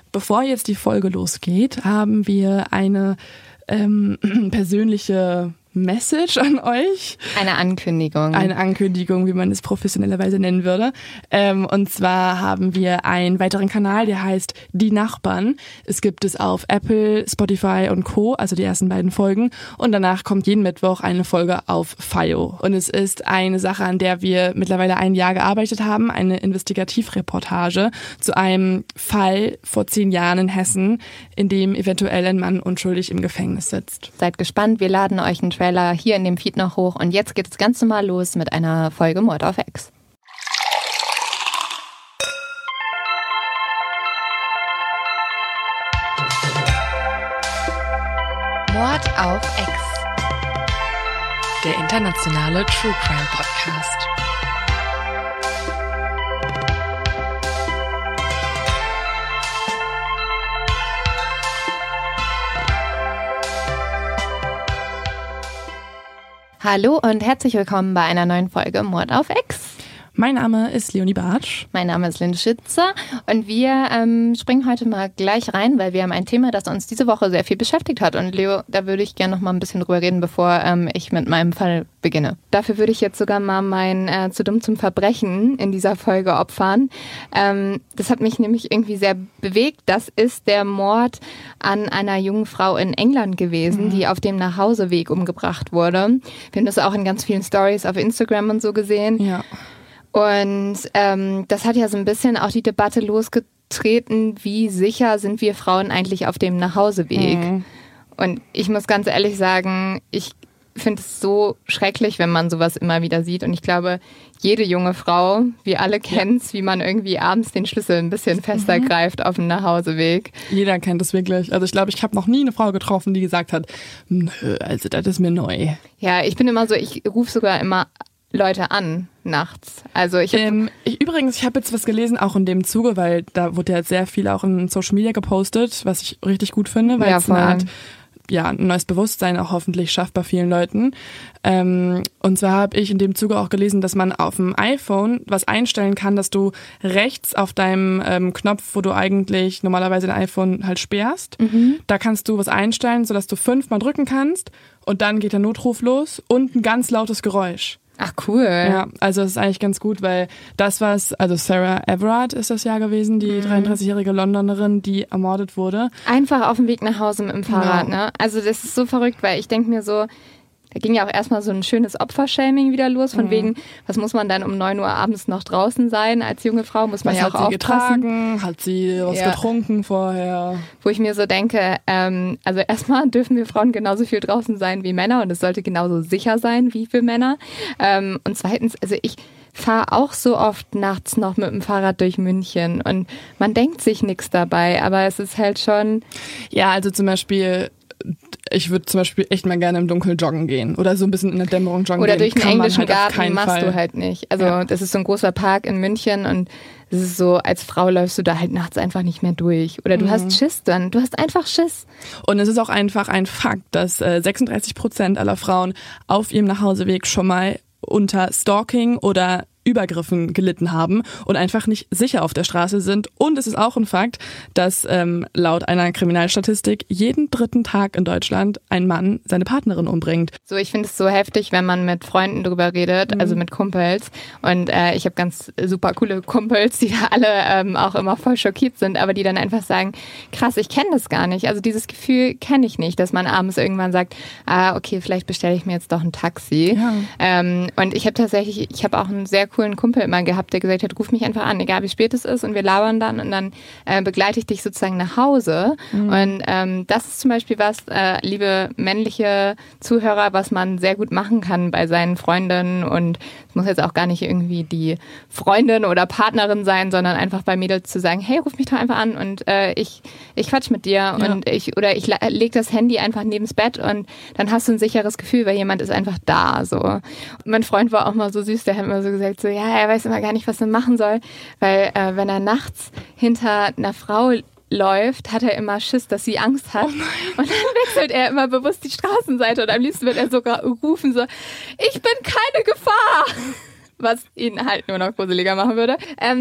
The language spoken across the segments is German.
Bevor jetzt die Folge losgeht, haben wir eine persönliche Message an euch. Eine Ankündigung. Eine Ankündigung, wie man es professionellerweise nennen würde. Und zwar haben wir einen weiteren Kanal, der heißt Die Nachbarn. Es gibt es auf Apple, Spotify und Co., also die ersten beiden Folgen. Und danach kommt jeden Mittwoch eine Folge auf FIO. Und es ist eine Sache, an der wir mittlerweile ein Jahr gearbeitet haben, eine Investigativreportage zu einem Fall vor 10 Jahren in Hessen, in dem eventuell ein Mann unschuldig im Gefängnis sitzt. Seid gespannt, wir laden euch einen Trailer hier in dem Feed noch hoch und jetzt geht es ganz normal los mit einer Folge Mord auf Ex. Mord auf Ex. Der internationale True Crime Podcast. Hallo und herzlich willkommen bei einer neuen Folge Mord auf Ex. Mein Name ist Leonie Bartsch. Mein Name ist Linde Schitzer und wir springen heute mal gleich rein, weil wir haben ein Thema, das uns diese Woche sehr viel beschäftigt hat. Und Leo, da würde ich gerne noch mal ein bisschen drüber reden, bevor ich mit meinem Fall beginne. Dafür würde ich jetzt sogar mal mein Zu dumm zum Verbrechen in dieser Folge opfern. Das hat mich nämlich irgendwie sehr bewegt. Das ist der Mord an einer jungen Frau in England gewesen, die auf dem Nachhauseweg umgebracht wurde. Wir haben das auch in ganz vielen Stories auf Instagram und so gesehen. Ja. Und das hat ja so ein bisschen auch die Debatte losgetreten, wie sicher sind wir Frauen eigentlich auf dem Nachhauseweg? Und ich muss ganz ehrlich sagen, ich finde es so schrecklich, wenn man sowas immer wieder sieht. Und ich glaube, jede junge Frau, wir alle kennen es, wie man irgendwie abends den Schlüssel ein bisschen fester greift auf dem Nachhauseweg. Jeder kennt es wirklich. Also ich glaube, ich habe noch nie eine Frau getroffen, die gesagt hat, nö, also das ist mir neu. Ja, ich bin immer so, ich rufe sogar immer Leute an nachts. Also ich habe jetzt was gelesen, auch in dem Zuge, weil da wurde ja sehr viel auch in Social Media gepostet, was ich richtig gut finde, weil es eine Art, ein neues Bewusstsein auch hoffentlich schafft bei vielen Leuten. Und zwar habe ich in dem Zuge auch gelesen, dass man auf dem iPhone was einstellen kann, dass du rechts auf deinem Knopf, wo du eigentlich normalerweise dein iPhone halt sperrst, da kannst du was einstellen, sodass du 5-mal drücken kannst und dann geht der Notruf los und ein ganz lautes Geräusch. Ach, cool. Ja, also es ist eigentlich ganz gut, weil also Sarah Everard ist das ja gewesen, die 33-jährige Londonerin, die ermordet wurde. Einfach auf dem Weg nach Hause mit dem Fahrrad, ne? Also das ist so verrückt, weil ich denke mir so, da ging ja auch erstmal so ein schönes Opfershaming wieder los, von wegen, was muss man dann um 9 Uhr abends noch draußen sein als junge Frau, muss man ja auch aufpassen. Getragen? Hat sie was getrunken vorher? Wo ich mir so denke, also erstmal dürfen wir Frauen genauso viel draußen sein wie Männer und es sollte genauso sicher sein wie für Männer. Und zweitens, also ich fahre auch so oft nachts noch mit dem Fahrrad durch München und man denkt sich nichts dabei, aber es ist halt schon... Ja, also zum Beispiel... Ich würde zum Beispiel echt mal gerne im Dunkeln joggen gehen oder so ein bisschen in der Dämmerung joggen oder gehen. Oder durch einen englischen Garten machst Fall. Du halt nicht. Also das ist so ein großer Park in München und es ist so, als Frau läufst du da halt nachts einfach nicht mehr durch. Oder du hast Schiss dann. Du hast einfach Schiss. Und es ist auch einfach ein Fakt, dass 36% aller Frauen auf ihrem Nachhauseweg schon mal unter Stalking oder Übergriffen gelitten haben und einfach nicht sicher auf der Straße sind. Und es ist auch ein Fakt, dass laut einer Kriminalstatistik jeden 3. Tag in Deutschland ein Mann seine Partnerin umbringt. So, ich finde es so heftig, wenn man mit Freunden drüber redet, also mit Kumpels. Und ich habe ganz super coole Kumpels, die da alle auch immer voll schockiert sind, aber die dann einfach sagen, krass, ich kenne das gar nicht. Also dieses Gefühl kenne ich nicht, dass man abends irgendwann sagt, okay, vielleicht bestelle ich mir jetzt doch ein Taxi. Ja. Und ich habe auch einen sehr coolen Kumpel immer gehabt, der gesagt hat, ruf mich einfach an, egal wie spät es ist und wir labern dann und dann begleite ich dich sozusagen nach Hause. Und das ist zum Beispiel was, liebe männliche Zuhörer, was man sehr gut machen kann bei seinen Freundinnen und es muss jetzt auch gar nicht irgendwie die Freundin oder Partnerin sein, sondern einfach bei Mädels zu sagen, hey, ruf mich doch einfach an und ich quatsch mit dir und ich lege das Handy einfach neben's Bett und dann hast du ein sicheres Gefühl, weil jemand ist einfach da. So. Und mein Freund war auch mal so süß, der hat immer so gesagt, so, ja, er weiß immer gar nicht, was er machen soll, weil wenn er nachts hinter einer Frau läuft, hat er immer Schiss, dass sie Angst hat. Oh und dann wechselt er immer bewusst die Straßenseite und am liebsten wird er sogar rufen so, ich bin keine Gefahr. Was ihn halt nur noch gruseliger machen würde.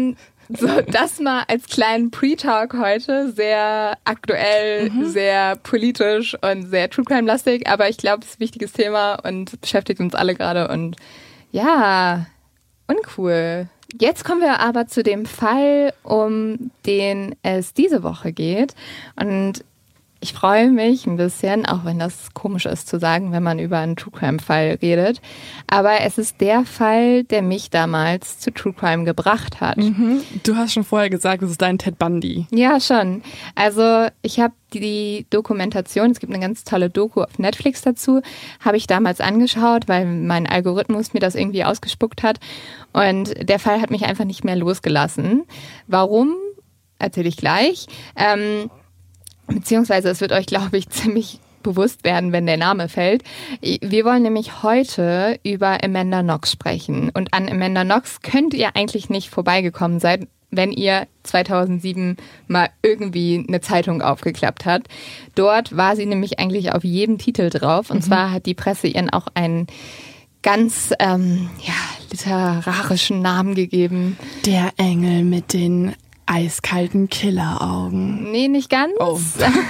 So, das mal als kleinen Pre-Talk heute. Sehr aktuell, sehr politisch und sehr True Crime-lastig. Aber ich glaube, es ist ein wichtiges Thema und beschäftigt uns alle gerade. Und ja, uncool. Jetzt kommen wir aber zu dem Fall, um den es diese Woche geht. Und ich freue mich ein bisschen, auch wenn das komisch ist zu sagen, wenn man über einen True Crime-Fall redet. Aber es ist der Fall, der mich damals zu True Crime gebracht hat. Du hast schon vorher gesagt, das ist dein Ted Bundy. Ja, schon. Also ich habe die Dokumentation, es gibt eine ganz tolle Doku auf Netflix dazu, habe ich damals angeschaut, weil mein Algorithmus mir das irgendwie ausgespuckt hat. Und der Fall hat mich einfach nicht mehr losgelassen. Warum? Erzähle ich gleich. Beziehungsweise es wird euch, glaube ich, ziemlich bewusst werden, wenn der Name fällt. Wir wollen nämlich heute über Amanda Knox sprechen. Und an Amanda Knox könnt ihr eigentlich nicht vorbeigekommen sein, wenn ihr 2007 mal irgendwie eine Zeitung aufgeklappt habt. Dort war sie nämlich eigentlich auf jedem Titel drauf. Und zwar hat die Presse ihren auch einen ganz literarischen Namen gegeben. Der Engel mit den eiskalten Killeraugen. Nee, nicht ganz. Oh.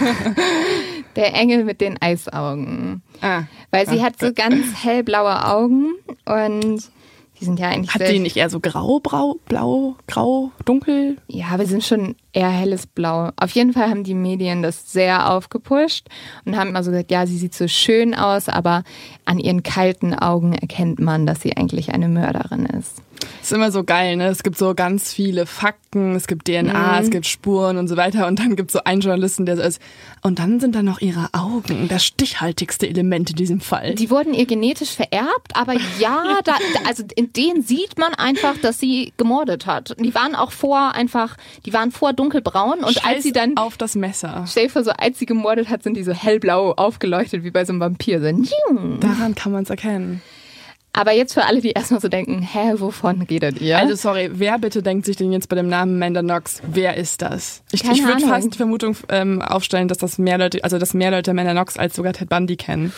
Der Engel mit den Eisaugen. Weil sie hat so ganz hellblaue Augen und die sind ja eigentlich... Hat die nicht eher so grau, blau, grau, dunkel? Ja, aber sie sind schon eher helles Blau. Auf jeden Fall haben die Medien das sehr aufgepusht und haben immer so gesagt, ja, sie sieht so schön aus, aber an ihren kalten Augen erkennt man, dass sie eigentlich eine Mörderin ist. Das ist immer so geil, ne? Es gibt so ganz viele Fakten, es gibt DNA, es gibt Spuren und so weiter und dann gibt es so einen Journalisten, der so ist. Und dann sind da noch ihre Augen, das stichhaltigste Element in diesem Fall. Die wurden ihr genetisch vererbt, aber ja, also in denen sieht man einfach, dass sie gemordet hat. Und die waren auch vor dunkelbraun und als sie dann auf das Messer. Stell dir vor, so als sie gemordet hat, sind die so hellblau aufgeleuchtet wie bei so einem Vampir. Daran kann man es erkennen. Aber jetzt für alle, die erstmal so denken, wovon redet ihr? Also sorry, wer bitte denkt sich denn jetzt bei dem Namen Amanda Knox, wer ist das? Ich würde fast die Vermutung aufstellen, dass mehr Leute Amanda Knox als sogar Ted Bundy kennen.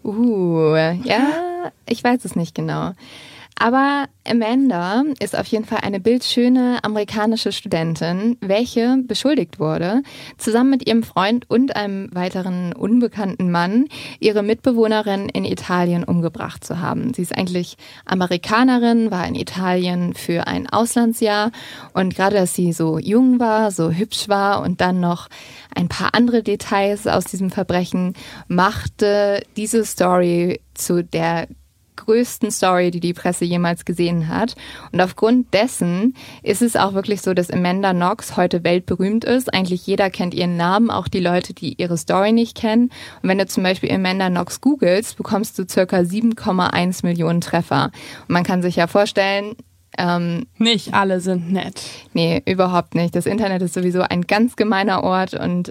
Ja, ich weiß es nicht genau. Aber Amanda ist auf jeden Fall eine bildschöne amerikanische Studentin, welche beschuldigt wurde, zusammen mit ihrem Freund und einem weiteren unbekannten Mann, ihre Mitbewohnerin in Italien umgebracht zu haben. Sie ist eigentlich Amerikanerin, war in Italien für ein Auslandsjahr und gerade, dass sie so jung war, so hübsch war und dann noch ein paar andere Details aus diesem Verbrechen machte diese Story zu der größten Story, die die Presse jemals gesehen hat. Und aufgrund dessen ist es auch wirklich so, dass Amanda Knox heute weltberühmt ist. Eigentlich jeder kennt ihren Namen, auch die Leute, die ihre Story nicht kennen. Und wenn du zum Beispiel Amanda Knox googelst, bekommst du ca. 7,1 Millionen Treffer. Und man kann sich ja vorstellen, nicht alle sind nett. Nee, überhaupt nicht. Das Internet ist sowieso ein ganz gemeiner Ort. Und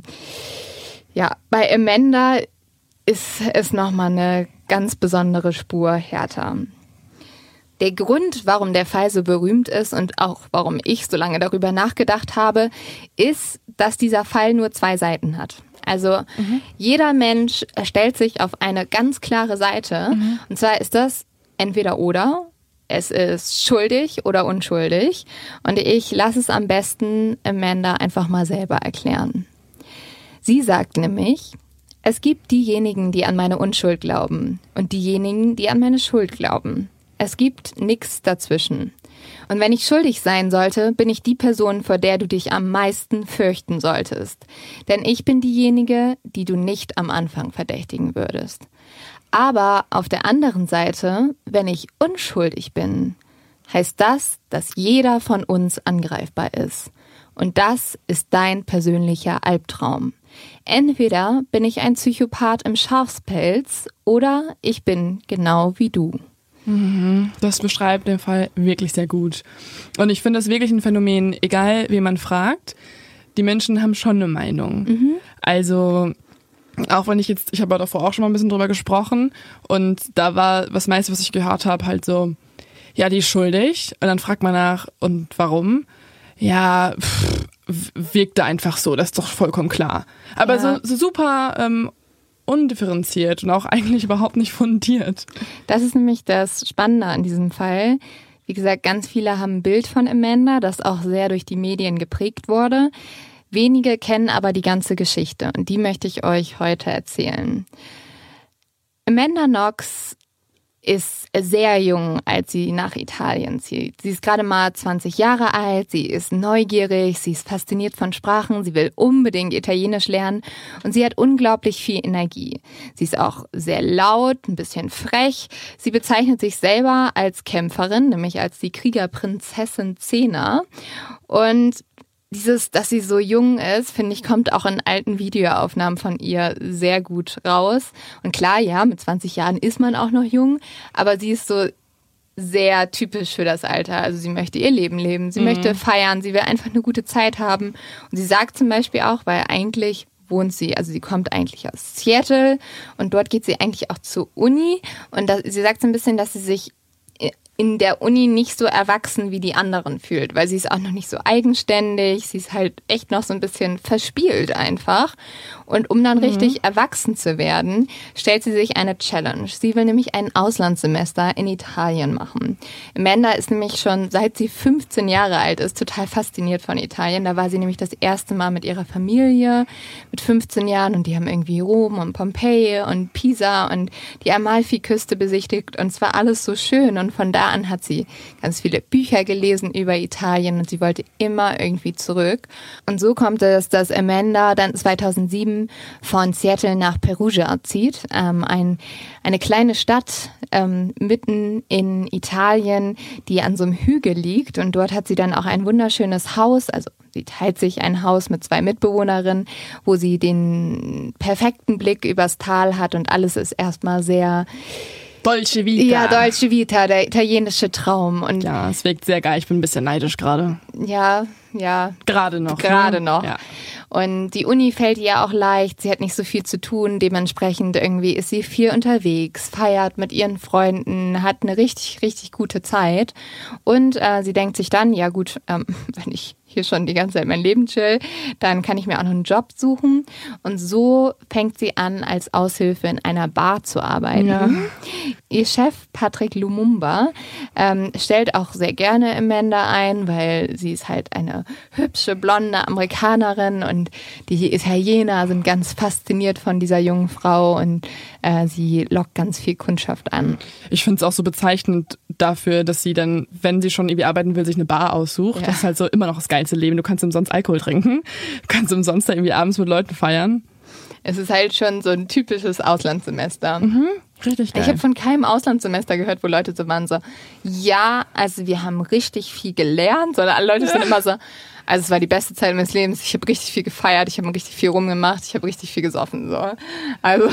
bei Amanda ist es nochmal eine ganz besondere Spur härter. Der Grund, warum der Fall so berühmt ist und auch warum ich so lange darüber nachgedacht habe, ist, dass dieser Fall nur zwei Seiten hat. Also jeder Mensch stellt sich auf eine ganz klare Seite. Und zwar ist das entweder oder. Es ist schuldig oder unschuldig. Und ich lasse es am besten Amanda einfach mal selber erklären. Sie sagt nämlich: Es gibt diejenigen, die an meine Unschuld glauben und diejenigen, die an meine Schuld glauben. Es gibt nichts dazwischen. Und wenn ich schuldig sein sollte, bin ich die Person, vor der du dich am meisten fürchten solltest. Denn ich bin diejenige, die du nicht am Anfang verdächtigen würdest. Aber auf der anderen Seite, wenn ich unschuldig bin, heißt das, dass jeder von uns angreifbar ist. Und das ist dein persönlicher Albtraum. Entweder bin ich ein Psychopath im Schafspelz oder ich bin genau wie du. Das beschreibt den Fall wirklich sehr gut. Und ich finde das wirklich ein Phänomen, egal wen man fragt, die Menschen haben schon eine Meinung. Also auch wenn ich habe davor auch schon mal ein bisschen drüber gesprochen und da war das meiste, was ich gehört habe, halt so, ja, die ist schuldig. Und dann fragt man nach, und warum? Ja, wirkte einfach so, das ist doch vollkommen klar. Aber so super undifferenziert und auch eigentlich überhaupt nicht fundiert. Das ist nämlich das Spannende an diesem Fall. Wie gesagt, ganz viele haben ein Bild von Amanda, das auch sehr durch die Medien geprägt wurde. Wenige kennen aber die ganze Geschichte und die möchte ich euch heute erzählen. Amanda Knox ist sehr jung, als sie nach Italien zieht. Sie ist gerade mal 20 Jahre alt, sie ist neugierig, sie ist fasziniert von Sprachen, sie will unbedingt Italienisch lernen und sie hat unglaublich viel Energie. Sie ist auch sehr laut, ein bisschen frech. Sie bezeichnet sich selber als Kämpferin, nämlich als die Kriegerprinzessin Xena. Und dass sie so jung ist, finde ich, kommt auch in alten Videoaufnahmen von ihr sehr gut raus. Und klar, ja, mit 20 Jahren ist man auch noch jung, aber sie ist so sehr typisch für das Alter. Also sie möchte ihr Leben leben, sie möchte feiern, sie will einfach eine gute Zeit haben. Und sie sagt zum Beispiel auch, weil eigentlich wohnt sie, also sie kommt eigentlich aus Seattle und dort geht sie eigentlich auch zur Uni. Und sie sagt so ein bisschen, dass sie sich in der Uni nicht so erwachsen wie die anderen fühlt, weil sie ist auch noch nicht so eigenständig, sie ist halt echt noch so ein bisschen verspielt einfach. Und um dann richtig erwachsen zu werden, stellt sie sich eine Challenge. Sie will nämlich ein Auslandssemester in Italien machen. Amanda ist nämlich schon, seit sie 15 Jahre alt ist, total fasziniert von Italien. Da war sie nämlich das erste Mal mit ihrer Familie mit 15 Jahren und die haben irgendwie Rom und Pompeji und Pisa und die Amalfiküste besichtigt und es war alles so schön und von da an hat sie ganz viele Bücher gelesen über Italien und sie wollte immer irgendwie zurück. Und so kommt es, dass Amanda dann 2007 von Seattle nach Perugia zieht, eine kleine Stadt mitten in Italien, die an so einem Hügel liegt. Und dort hat sie dann auch ein wunderschönes Haus, also sie teilt sich ein Haus mit 2 Mitbewohnerinnen, wo sie den perfekten Blick übers Tal hat und alles ist erstmal sehr Dolce Vita. Ja, Dolce Vita, der italienische Traum. Und ja, es wirkt sehr geil. Ich bin ein bisschen neidisch gerade. Ja. Gerade noch. Gerade noch. Ja. Und die Uni fällt ihr auch leicht. Sie hat nicht so viel zu tun. Dementsprechend irgendwie ist sie viel unterwegs, feiert mit ihren Freunden, hat eine richtig, richtig gute Zeit. Und sie denkt sich dann, ja gut, wenn ich hier schon die ganze Zeit mein Leben chill, dann kann ich mir auch noch einen Job suchen. Und so fängt sie an, als Aushilfe in einer Bar zu arbeiten. Ja. Ihr Chef, Patrick Lumumba, stellt auch sehr gerne Amanda ein, weil sie ist halt eine hübsche, blonde Amerikanerin und die Italiener sind ganz fasziniert von dieser jungen Frau und sie lockt ganz viel Kundschaft an. Ich finde es auch so bezeichnend dafür, dass sie dann, wenn sie schon irgendwie arbeiten will, sich eine Bar aussucht. Ja. Das ist halt so immer noch das geilste Leben. Du kannst umsonst Alkohol trinken, du kannst umsonst da irgendwie abends mit Leuten feiern. Es ist halt schon so ein typisches Auslandssemester. Richtig geil. Ich habe von keinem Auslandssemester gehört, wo Leute so waren so, ja, also wir haben richtig viel gelernt, sondern alle Leute sind immer so, also es war die beste Zeit meines Lebens, ich habe richtig viel gefeiert, ich habe richtig viel rumgemacht, ich habe richtig viel gesoffen. So. Also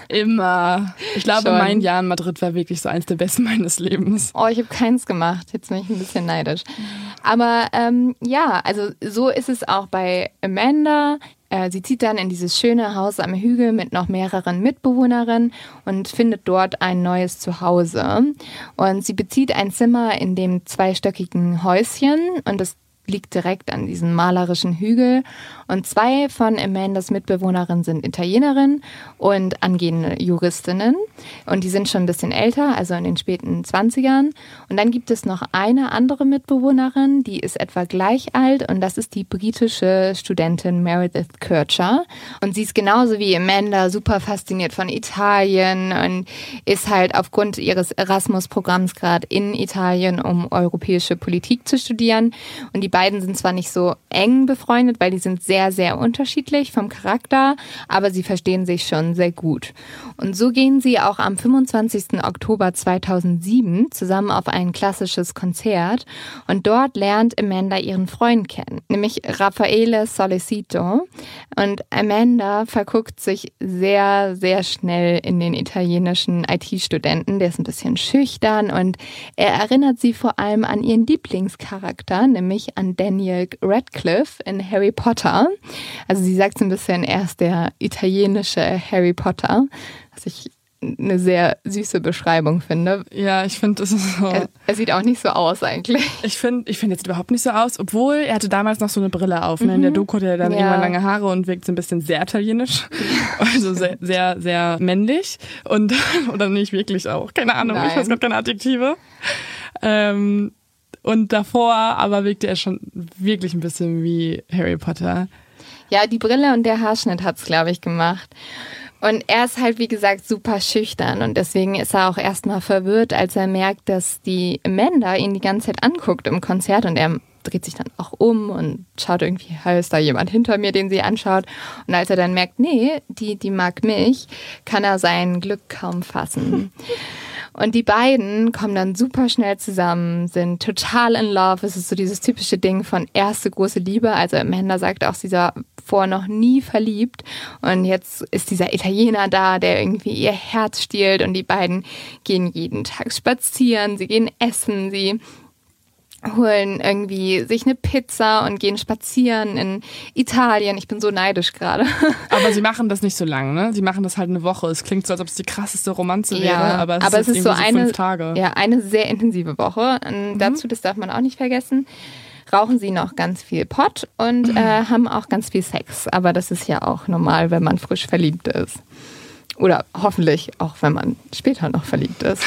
immer. Ich glaube, mein Jahr in Madrid war wirklich so eins der besten meines Lebens. Oh, ich habe keins gemacht, jetzt bin ich ein bisschen neidisch. Aber ja, also so ist es auch bei Amanda. Sie zieht dann in dieses schöne Haus am Hügel mit noch mehreren Mitbewohnerinnen und findet dort ein neues Zuhause. Und sie bezieht ein Zimmer in dem 2-stöckigen Häuschen und das liegt direkt an diesem malerischen Hügel. Und 2 von Amandas Mitbewohnerinnen sind Italienerinnen und angehende Juristinnen. Und die sind schon ein bisschen älter, also in den späten 20ern. Und dann gibt es noch eine andere Mitbewohnerin, die ist etwa gleich alt. Und das ist die britische Studentin Meredith Kircher. Und sie ist genauso wie Amanda super fasziniert von Italien und ist halt aufgrund ihres Erasmus-Programms gerade in Italien, um europäische Politik zu studieren. Und die beiden sind zwar nicht so eng befreundet, weil die sind sehr, sehr unterschiedlich vom Charakter, aber sie verstehen sich schon sehr gut. Und so gehen sie auch am 25. Oktober 2007 zusammen auf ein klassisches Konzert und dort lernt Amanda ihren Freund kennen, nämlich Raffaele Solicito. Und Amanda verguckt sich sehr, sehr schnell in den italienischen IT-Studenten. Der ist ein bisschen schüchtern und er erinnert sie vor allem an ihren Lieblingscharakter, nämlich an Daniel Radcliffe in Harry Potter. Also sie sagt so ein bisschen, er ist der italienische Harry Potter, was ich eine sehr süße Beschreibung finde. Ja, ich finde, das ist so. Er sieht auch nicht so aus eigentlich. Ich finde, er sieht überhaupt nicht so aus, obwohl er hatte damals noch so eine Brille auf. Ne? In der Doku hat er dann irgendwann lange Haare und wirkt so ein bisschen sehr italienisch. Also sehr, sehr, sehr männlich. Und, oder nicht wirklich auch. Keine Ahnung, ich weiß gerade keine Adjektive. Und davor aber wirkte er schon wirklich ein bisschen wie Harry Potter. Ja, die Brille und der Haarschnitt hat's, glaube ich, gemacht. Und er ist halt, wie gesagt, super schüchtern und deswegen ist er auch erstmal verwirrt, als er merkt, dass die Amanda ihn die ganze Zeit anguckt im Konzert und er dreht sich dann auch um und schaut irgendwie, ist da jemand hinter mir, den sie anschaut. Und als er dann merkt, nee, die mag mich, kann er sein Glück kaum fassen. Und die beiden kommen dann super schnell zusammen, sind total in love. Es ist so dieses typische Ding von erste große Liebe. Also Amanda sagt auch, sie war vorher noch nie verliebt. Und jetzt ist dieser Italiener da, der irgendwie ihr Herz stiehlt. Und die beiden gehen jeden Tag spazieren, sie gehen essen, sie holen irgendwie sich eine Pizza und gehen spazieren in Italien. Ich bin so neidisch gerade. Aber sie machen das nicht so lang, ne? Sie machen das halt eine Woche. Es klingt so, als ob es die krasseste Romanze wäre, aber es ist so 5 Tage. Ja, eine sehr intensive Woche. Und dazu, das darf man auch nicht vergessen, rauchen sie noch ganz viel Pott und haben auch ganz viel Sex. Aber das ist ja auch normal, wenn man frisch verliebt ist. Oder hoffentlich auch, wenn man später noch verliebt ist.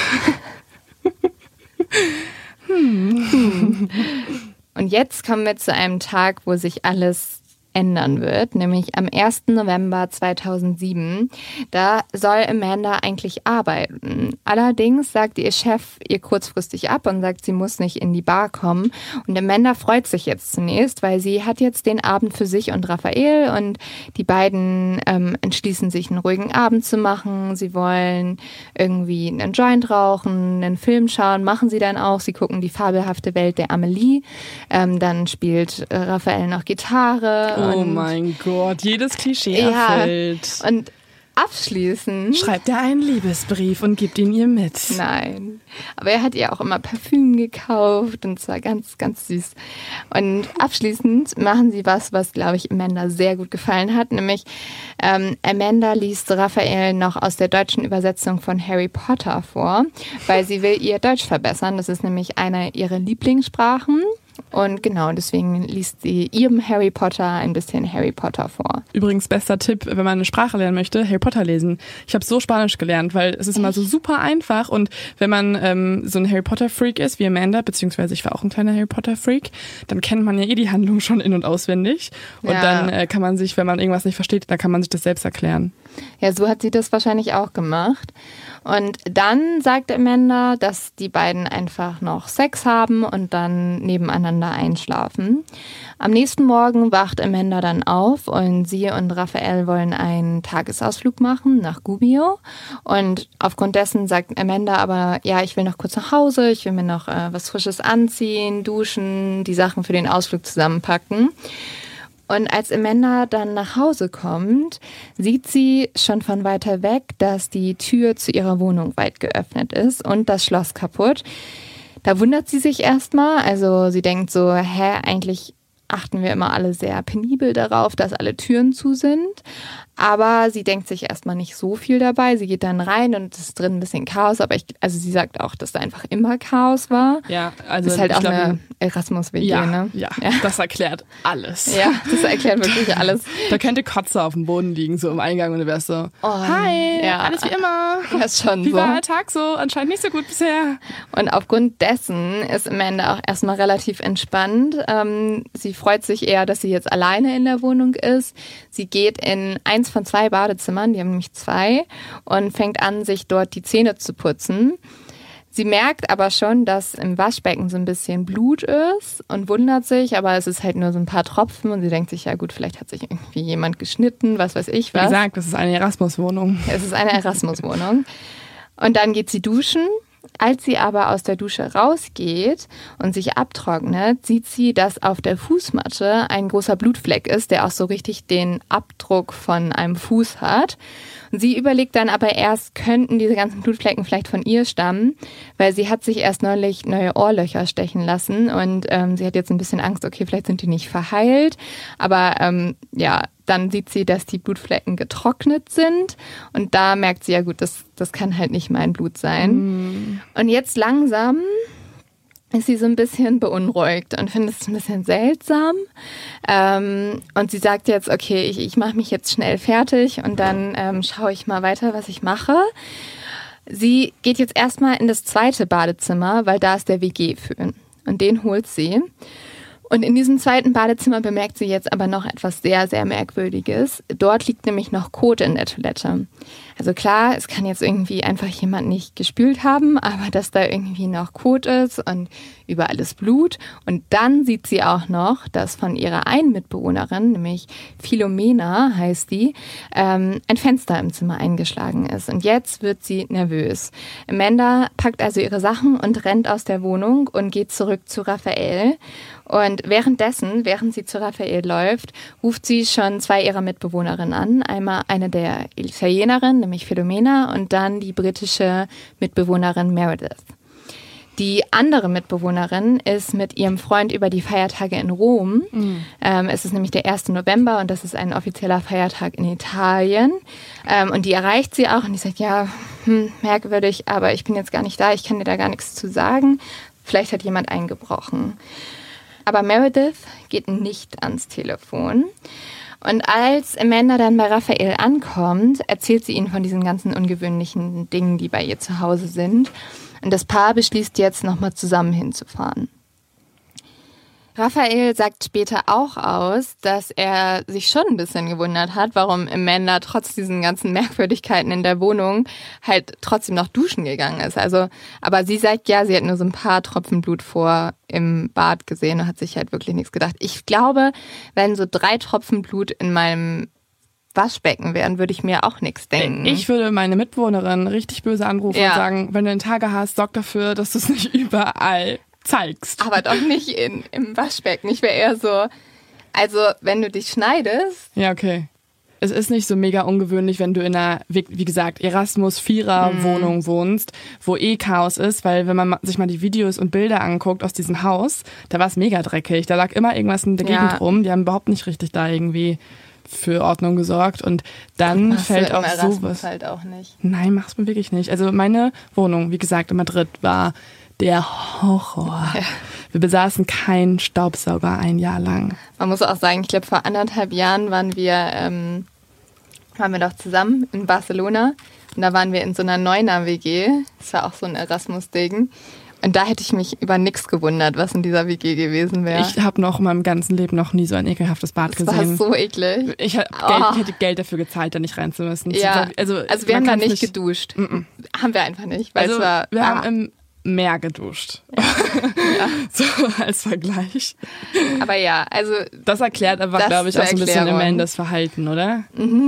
Und jetzt kommen wir zu einem Tag, wo sich alles ändern wird, nämlich am 1. November 2007. Da soll Amanda eigentlich arbeiten. Allerdings sagt ihr Chef ihr kurzfristig ab und sagt, sie muss nicht in die Bar kommen. Und Amanda freut sich jetzt zunächst, weil sie hat jetzt den Abend für sich und Raphael und die beiden entschließen sich, einen ruhigen Abend zu machen. Sie wollen irgendwie einen Joint rauchen, einen Film schauen, machen sie dann auch. Sie gucken die fabelhafte Welt der Amelie. Dann spielt Raphael noch Gitarre. Oh mein Gott, jedes Klischee erfüllt. Und abschließend schreibt er einen Liebesbrief und gibt ihn ihr mit. Nein, aber er hat ihr auch immer Parfüm gekauft und zwar ganz, ganz süß. Und abschließend machen sie was glaube ich, Amanda sehr gut gefallen hat, nämlich Amanda liest Raphael noch aus der deutschen Übersetzung von Harry Potter vor, weil sie will ihr Deutsch verbessern. Das ist nämlich eine ihrer Lieblingssprachen. Und genau, deswegen liest sie ihrem Harry Potter ein bisschen Harry Potter vor. Übrigens, bester Tipp, wenn man eine Sprache lernen möchte, Harry Potter lesen. Ich habe so Spanisch gelernt, weil es ist immer so super einfach. Und wenn man so ein Harry Potter Freak ist wie Amanda, beziehungsweise ich war auch ein kleiner Harry Potter Freak, dann kennt man ja die Handlung schon in- und auswendig. Und dann kann man sich, wenn man irgendwas nicht versteht, dann kann man sich das selbst erklären. Ja, so hat sie das wahrscheinlich auch gemacht. Und dann sagt Amanda, dass die beiden einfach noch Sex haben und dann nebeneinander einschlafen. Am nächsten Morgen wacht Amanda dann auf und sie und Raphael wollen einen Tagesausflug machen nach Gubbio. Und aufgrund dessen sagt Amanda aber, ja, ich will noch kurz nach Hause, ich will mir noch was Frisches anziehen, duschen, die Sachen für den Ausflug zusammenpacken. Und als Amanda dann nach Hause kommt, sieht sie schon von weiter weg, dass die Tür zu ihrer Wohnung weit geöffnet ist und das Schloss kaputt. Da wundert sie sich erstmal, also sie denkt so, eigentlich achten wir immer alle sehr penibel darauf, dass alle Türen zu sind. Aber sie denkt sich erstmal nicht so viel dabei. Sie geht dann rein und es ist drin ein bisschen Chaos. Aber sie sagt auch, dass da einfach immer Chaos war. Ja, also das ist halt auch eine Erasmus-WG, ne? Ja, das erklärt alles. Ja, das erklärt wirklich alles. Da könnte Kotze auf dem Boden liegen, so im Eingang und du wärst so, hi, alles wie immer. Ja, ist schon wie so. war der Tag so? Anscheinend nicht so gut bisher. Und aufgrund dessen ist Amanda auch erstmal relativ entspannt. Sie freut sich eher, dass sie jetzt alleine in der Wohnung ist. Sie geht in eins von 2 Badezimmern, die haben nämlich 2, und fängt an, sich dort die Zähne zu putzen. Sie merkt aber schon, dass im Waschbecken so ein bisschen Blut ist und wundert sich, aber es ist halt nur so ein paar Tropfen und sie denkt sich, ja gut, vielleicht hat sich irgendwie jemand geschnitten, was weiß ich was. Wie gesagt, das ist eine Erasmus-Wohnung. Es ist eine Erasmus-Wohnung. Und dann geht sie duschen. Als sie aber aus der Dusche rausgeht und sich abtrocknet, sieht sie, dass auf der Fußmatte ein großer Blutfleck ist, der auch so richtig den Abdruck von einem Fuß hat. Und sie überlegt dann aber erst, könnten diese ganzen Blutflecken vielleicht von ihr stammen, weil sie hat sich erst neulich neue Ohrlöcher stechen lassen und sie hat jetzt ein bisschen Angst, okay, vielleicht sind die nicht verheilt, aber dann sieht sie, dass die Blutflecken getrocknet sind und da merkt sie, ja gut, das kann halt nicht mein Blut sein. Und jetzt langsam ist sie so ein bisschen beunruhigt und findet es ein bisschen seltsam. Und sie sagt jetzt, okay, ich mache mich jetzt schnell fertig und dann schaue ich mal weiter, was ich mache. Sie geht jetzt erstmal in das 2. Badezimmer, weil da ist der WG-Föhn. Und den holt sie. Und in diesem zweiten Badezimmer bemerkt sie jetzt aber noch etwas sehr, sehr Merkwürdiges. Dort liegt nämlich noch Kot in der Toilette. Also klar, es kann jetzt irgendwie einfach jemand nicht gespült haben, aber dass da irgendwie noch Kot ist und überall ist Blut. Und dann sieht sie auch noch, dass von ihrer einen Mitbewohnerin, nämlich Philomena heißt die, ein Fenster im Zimmer eingeschlagen ist. Und jetzt wird sie nervös. Amanda packt also ihre Sachen und rennt aus der Wohnung und geht zurück zu Raphael. Und während sie zu Raphael läuft, ruft sie schon 2 ihrer Mitbewohnerinnen an. Einmal eine der Italienerinnen, nämlich Philomena, und dann die britische Mitbewohnerin Meredith. Die andere Mitbewohnerin ist mit ihrem Freund über die Feiertage in Rom. Es ist nämlich der 1. November und das ist ein offizieller Feiertag in Italien. Und die erreicht sie auch und die sagt, ja, merkwürdig, aber ich bin jetzt gar nicht da, ich kann dir da gar nichts zu sagen. Vielleicht hat jemand eingebrochen. Aber Meredith geht nicht ans Telefon. Und als Amanda dann bei Raphael ankommt, erzählt sie ihnen von diesen ganzen ungewöhnlichen Dingen, die bei ihr zu Hause sind. Und das Paar beschließt jetzt, nochmal zusammen hinzufahren. Raphael sagt später auch aus, dass er sich schon ein bisschen gewundert hat, warum Amanda trotz diesen ganzen Merkwürdigkeiten in der Wohnung halt trotzdem noch duschen gegangen ist. Also, aber sie sagt ja, sie hat nur so ein paar Tropfen Blut im Bad gesehen und hat sich halt wirklich nichts gedacht. Ich glaube, wenn so 3 Tropfen Blut in meinem Waschbecken wären, würde ich mir auch nichts denken. Ich würde meine Mitbewohnerin richtig böse anrufen und sagen, wenn du einen Tage hast, sorg dafür, dass du es nicht überall zeigst. Aber doch nicht im Waschbecken. Ich wäre eher so, also wenn du dich schneidest. Ja, okay. Es ist nicht so mega ungewöhnlich, wenn du in einer, wie gesagt, Erasmus-Vierer-Wohnung wohnst, wo Chaos ist, weil wenn man sich mal die Videos und Bilder anguckt aus diesem Haus, da war es mega dreckig. Da lag immer irgendwas in der Gegend rum. Die haben überhaupt nicht richtig da irgendwie für Ordnung gesorgt und dann fällt auch sowas. Halt auch nicht. Nein, mach's mir wirklich nicht. Also meine Wohnung, wie gesagt, in Madrid war der Horror. Ja. Wir besaßen keinen Staubsauger ein Jahr lang. Man muss auch sagen, ich glaube vor 1,5 Jahren waren wir doch zusammen in Barcelona und da waren wir in so einer 9er-WG. Das war auch so ein Erasmus-Ding. Und da hätte ich mich über nichts gewundert, was in dieser WG gewesen wäre. Ich habe noch in meinem ganzen Leben noch nie so ein ekelhaftes Bad gesehen. Das war so eklig. Ich hätte Geld dafür gezahlt, da nicht rein zu müssen. Ja, also wir haben da nicht geduscht. Haben wir einfach nicht. Weil also wir haben im Meer geduscht. Ja. So als Vergleich. Aber ja, also das erklärt aber, glaube ich, auch so ein bisschen Amandas Verhalten, oder?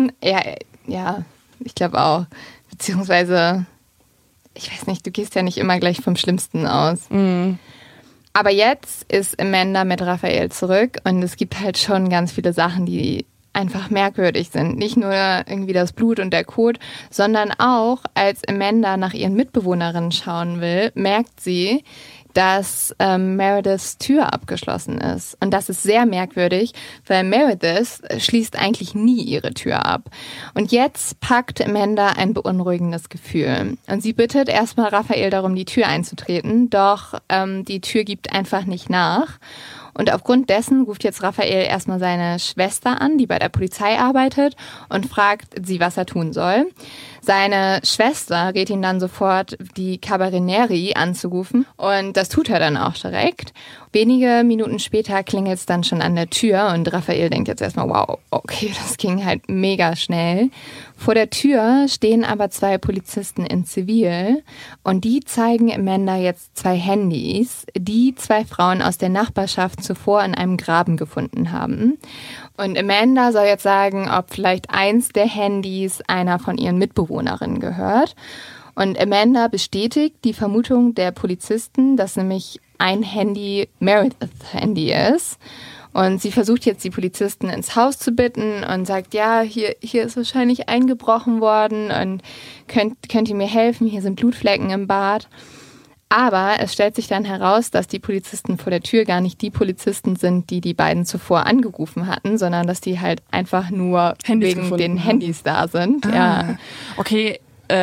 Ja, ich glaube auch. Beziehungsweise, ich weiß nicht, du gehst ja nicht immer gleich vom Schlimmsten aus. Mhm. Aber jetzt ist Amanda mit Raphael zurück und es gibt halt schon ganz viele Sachen, die einfach merkwürdig sind. Nicht nur irgendwie das Blut und der Kot, sondern auch, als Amanda nach ihren Mitbewohnerinnen schauen will, merkt sie, dass Merediths Tür abgeschlossen ist. Und das ist sehr merkwürdig, weil Meredith schließt eigentlich nie ihre Tür ab. Und jetzt packt Amanda ein beunruhigendes Gefühl. Und sie bittet erstmal Raphael darum, die Tür einzutreten, doch die Tür gibt einfach nicht nach. Und aufgrund dessen ruft jetzt Raphael erstmal seine Schwester an, die bei der Polizei arbeitet, und fragt sie, was er tun soll. Seine Schwester rät ihm dann sofort, die Carabinieri anzurufen. Und das tut er dann auch direkt. Wenige Minuten später klingelt es dann schon an der Tür und Raphael denkt jetzt erstmal, wow, okay, das ging halt mega schnell. Vor der Tür stehen aber 2 Polizisten in Zivil und die zeigen Amanda jetzt 2 Handys, die 2 Frauen aus der Nachbarschaft zuvor in einem Graben gefunden haben. Und Amanda soll jetzt sagen, ob vielleicht eins der Handys einer von ihren Mitbewohnerinnen gehört. Und Amanda bestätigt die Vermutung der Polizisten, dass nämlich ein Handy Merediths Handy ist. Und sie versucht jetzt, die Polizisten ins Haus zu bitten und sagt, ja, hier ist wahrscheinlich eingebrochen worden und könnt ihr mir helfen? Hier sind Blutflecken im Bad. Aber es stellt sich dann heraus, dass die Polizisten vor der Tür gar nicht die Polizisten sind, die beiden zuvor angerufen hatten, sondern dass die halt einfach nur wegen den Handys da sind. Ja. Okay,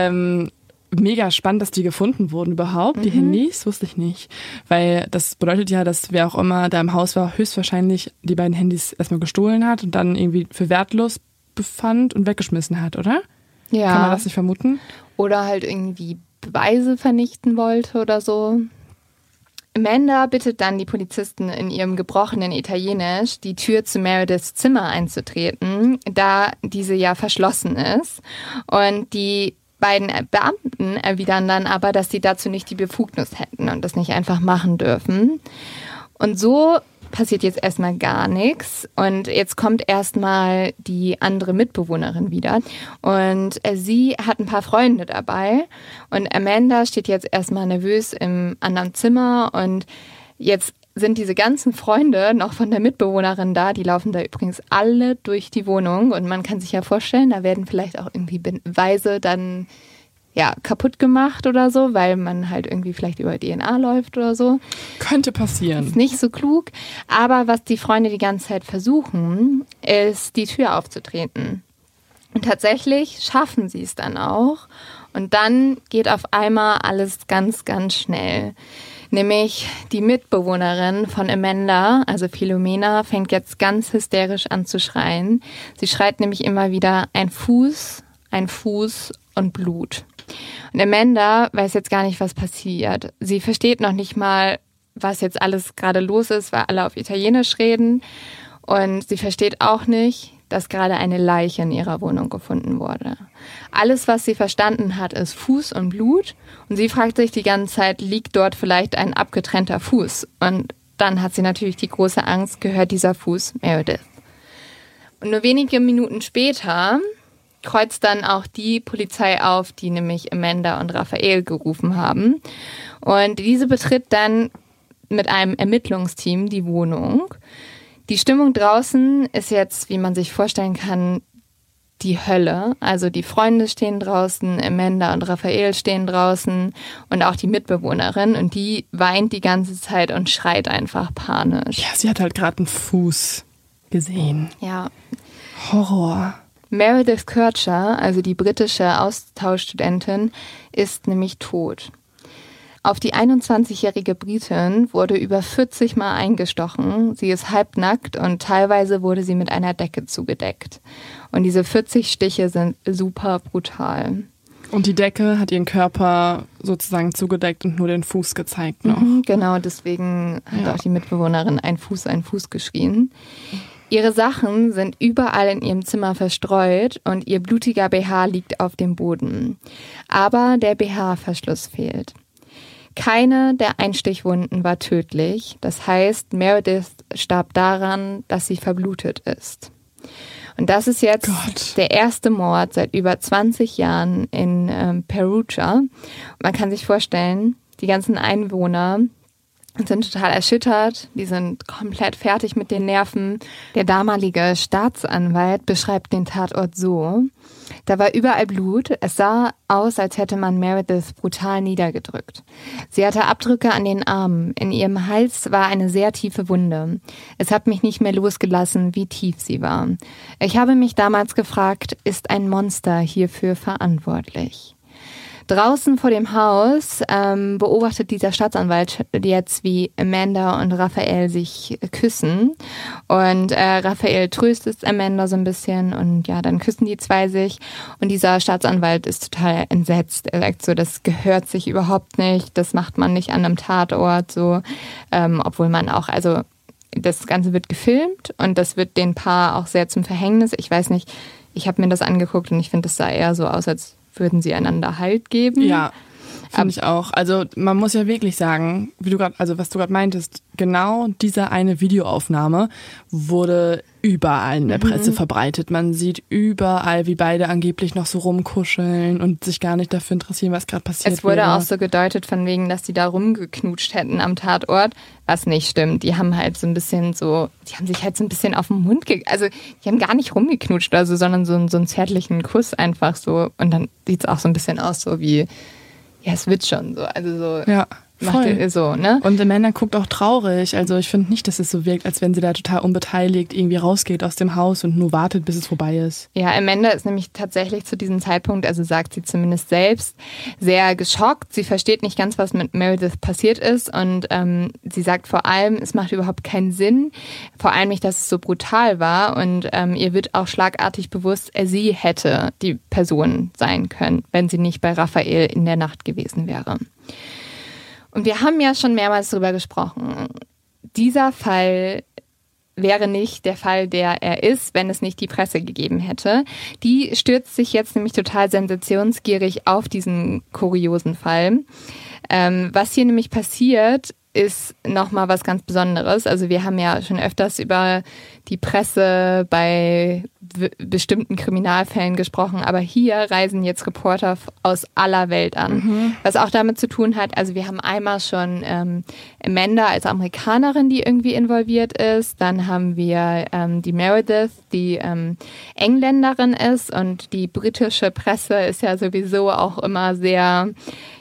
mega spannend, dass die gefunden wurden überhaupt, die Handys, wusste ich nicht. Weil das bedeutet ja, dass wer auch immer da im Haus war, höchstwahrscheinlich die beiden Handys erstmal gestohlen hat und dann irgendwie für wertlos befand und weggeschmissen hat, oder? Ja. Kann man das nicht vermuten? Oder halt irgendwie Beweise vernichten wollte oder so. Amanda bittet dann die Polizisten in ihrem gebrochenen Italienisch, die Tür zu Merediths Zimmer einzutreten, da diese ja verschlossen ist. Und die beiden Beamten erwidern dann aber, dass sie dazu nicht die Befugnis hätten und das nicht einfach machen dürfen. Und so passiert jetzt erstmal gar nichts und jetzt kommt erstmal die andere Mitbewohnerin wieder und sie hat ein paar Freunde dabei und Amanda steht jetzt erstmal nervös im anderen Zimmer und jetzt sind diese ganzen Freunde noch von der Mitbewohnerin da, die laufen da übrigens alle durch die Wohnung und man kann sich ja vorstellen, da werden vielleicht auch irgendwie Beweise dann kaputt gemacht oder so, weil man halt irgendwie vielleicht über DNA läuft oder so. Könnte passieren. Ist nicht so klug. Aber was die Freunde die ganze Zeit versuchen, ist, die Tür aufzutreten. Und tatsächlich schaffen sie es dann auch. Und dann geht auf einmal alles ganz, ganz schnell. Nämlich die Mitbewohnerin von Amanda, also Philomena, fängt jetzt ganz hysterisch an zu schreien. Sie schreit nämlich immer wieder ein Fuß und Blut. Und Amanda weiß jetzt gar nicht, was passiert. Sie versteht noch nicht mal, was jetzt alles gerade los ist, weil alle auf Italienisch reden. Und sie versteht auch nicht, dass gerade eine Leiche in ihrer Wohnung gefunden wurde. Alles, was sie verstanden hat, ist Fuß und Blut. Und sie fragt sich die ganze Zeit, liegt dort vielleicht ein abgetrennter Fuß? Und dann hat sie natürlich die große Angst, gehört dieser Fuß Meredith. Und nur wenige Minuten später kreuzt dann auch die Polizei auf, die nämlich Amanda und Raphael gerufen haben. Und diese betritt dann mit einem Ermittlungsteam die Wohnung. Die Stimmung draußen ist jetzt, wie man sich vorstellen kann, die Hölle. Also die Freunde stehen draußen, Amanda und Raphael stehen draußen und auch die Mitbewohnerin. Und die weint die ganze Zeit und schreit einfach panisch. Ja, sie hat halt gerade einen Fuß gesehen. Ja. Horror. Meredith Kircher, also die britische Austauschstudentin, ist nämlich tot. Auf die 21-jährige Britin wurde über 40 Mal eingestochen. Sie ist halbnackt und teilweise wurde sie mit einer Decke zugedeckt. Und diese 40 Stiche sind super brutal. Und die Decke hat ihren Körper sozusagen zugedeckt und nur den Fuß gezeigt noch. Genau, deswegen hat auch die Mitbewohnerin ein Fuß geschrien. Ihre Sachen sind überall in ihrem Zimmer verstreut und ihr blutiger BH liegt auf dem Boden. Aber der BH-Verschluss fehlt. Keine der Einstichwunden war tödlich. Das heißt, Meredith starb daran, dass sie verblutet ist. Und das ist jetzt der erste Mord seit über 20 Jahren in Perugia. Man kann sich vorstellen, die ganzen Einwohner sind total erschüttert, die sind komplett fertig mit den Nerven. Der damalige Staatsanwalt beschreibt den Tatort so: Da war überall Blut, es sah aus, als hätte man Meredith brutal niedergedrückt. Sie hatte Abdrücke an den Armen, in ihrem Hals war eine sehr tiefe Wunde. Es hat mich nicht mehr losgelassen, wie tief sie war. Ich habe mich damals gefragt, ist ein Monster hierfür verantwortlich? Draußen vor dem Haus beobachtet dieser Staatsanwalt jetzt, wie Amanda und Raphael sich küssen. Und Raphael tröstet Amanda so ein bisschen und ja, dann küssen die zwei sich. Und dieser Staatsanwalt ist total entsetzt. Er sagt so, das gehört sich überhaupt nicht, das macht man nicht an einem Tatort so. Obwohl man auch, also das Ganze wird gefilmt und das wird den Paar auch sehr zum Verhängnis. Ich weiß nicht, ich habe mir das angeguckt und ich finde, das sah eher so aus, als würden sie einander Halt geben. Ja, finde ich auch. Also man muss ja wirklich sagen, wie du grad, also was du gerade meintest, genau diese eine Videoaufnahme wurde überall in der Presse verbreitet. Man sieht überall, wie beide angeblich noch so rumkuscheln und sich gar nicht dafür interessieren, was gerade passiert. Es wurde auch so gedeutet von wegen, dass die da rumgeknutscht hätten am Tatort, was nicht stimmt. Die haben halt so ein bisschen so, die haben sich halt so ein bisschen auf den Mund also die haben gar nicht rumgeknutscht, also, sondern so einen zärtlichen Kuss einfach so. Und dann sieht es auch so ein bisschen aus so wie, ja, es wird schon so, also so. Ja. Voll. So, ne? Und Amanda guckt auch traurig. Also ich finde nicht, dass es so wirkt, als wenn sie da total unbeteiligt irgendwie rausgeht aus dem Haus und nur wartet, bis es vorbei ist. Ja, Amanda ist nämlich tatsächlich zu diesem Zeitpunkt, also sagt sie zumindest selbst, sehr geschockt. Sie versteht nicht ganz, was mit Meredith passiert ist und sie sagt vor allem, es macht überhaupt keinen Sinn. Vor allem nicht, dass es so brutal war und ihr wird auch schlagartig bewusst, sie hätte die Person sein können, wenn sie nicht bei Raphael in der Nacht gewesen wäre. Und wir haben ja schon mehrmals darüber gesprochen. Dieser Fall wäre nicht der Fall, der er ist, wenn es nicht die Presse gegeben hätte. Die stürzt sich jetzt nämlich total sensationsgierig auf diesen kuriosen Fall. Was hier nämlich passiert, ist nochmal was ganz Besonderes. Also wir haben ja schon öfters über die Presse bei bestimmten Kriminalfällen gesprochen, aber hier reisen jetzt Reporter aus aller Welt an. Was auch damit zu tun hat, also wir haben einmal schon Amanda als Amerikanerin, die irgendwie involviert ist, dann haben wir die Meredith, die Engländerin ist, und die britische Presse ist ja sowieso auch immer sehr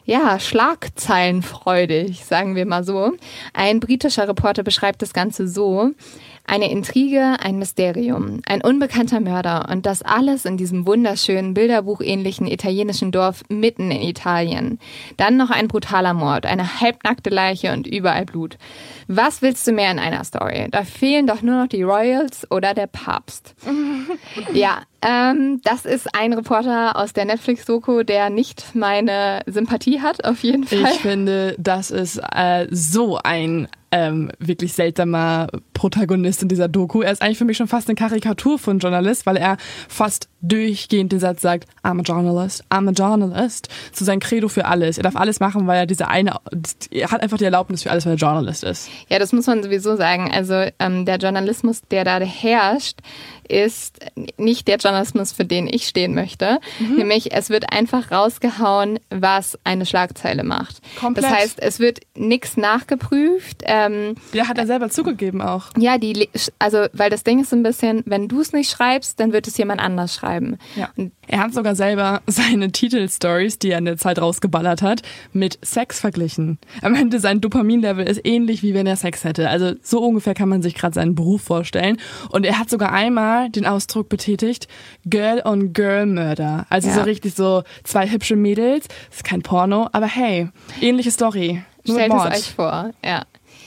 schlagzeilenfreudig, sagen wir mal so. Ein britischer Reporter beschreibt das Ganze so: Eine Intrige, ein Mysterium, ein unbekannter Mörder, und das alles in diesem wunderschönen, bilderbuchähnlichen italienischen Dorf mitten in Italien. Dann noch ein brutaler Mord, eine halbnackte Leiche und überall Blut. Was willst du mehr in einer Story? Da fehlen doch nur noch die Royals oder der Papst. Ja, das ist ein Reporter aus der Netflix-Doku, der nicht meine Sympathie hat, auf jeden Fall. Ich finde, das ist so ein wirklich seltsamer Protagonist in dieser Doku. Er ist eigentlich für mich schon fast eine Karikatur von Journalist, weil er fast durchgehend den Satz sagt, I'm a journalist, zu sein Credo für alles. Er darf alles machen, weil er er hat einfach die Erlaubnis für alles, weil er Journalist ist. Ja, das muss man sowieso sagen. Also der Journalismus, der da herrscht, ist nicht der Journalismus, für den ich stehen möchte. Nämlich, es wird einfach rausgehauen, was eine Schlagzeile macht. Komplett. Das heißt, es wird nichts nachgeprüft. Der hat er selber zugegeben auch. Ja, weil das Ding ist so ein bisschen, wenn du es nicht schreibst, dann wird es jemand anders schreiben. Ja. Und er hat sogar selber seine Titelstories, die er in der Zeit rausgeballert hat, mit Sex verglichen. Am Ende sein Dopaminlevel ist ähnlich, wie wenn er Sex hätte. Also so ungefähr kann man sich gerade seinen Beruf vorstellen. Und er hat sogar einmal den Ausdruck betätigt, Girl-on-Girl-Murder. Also so richtig so zwei hübsche Mädels. Das ist kein Porno, aber hey, ähnliche Story. Stellt es euch vor, ja.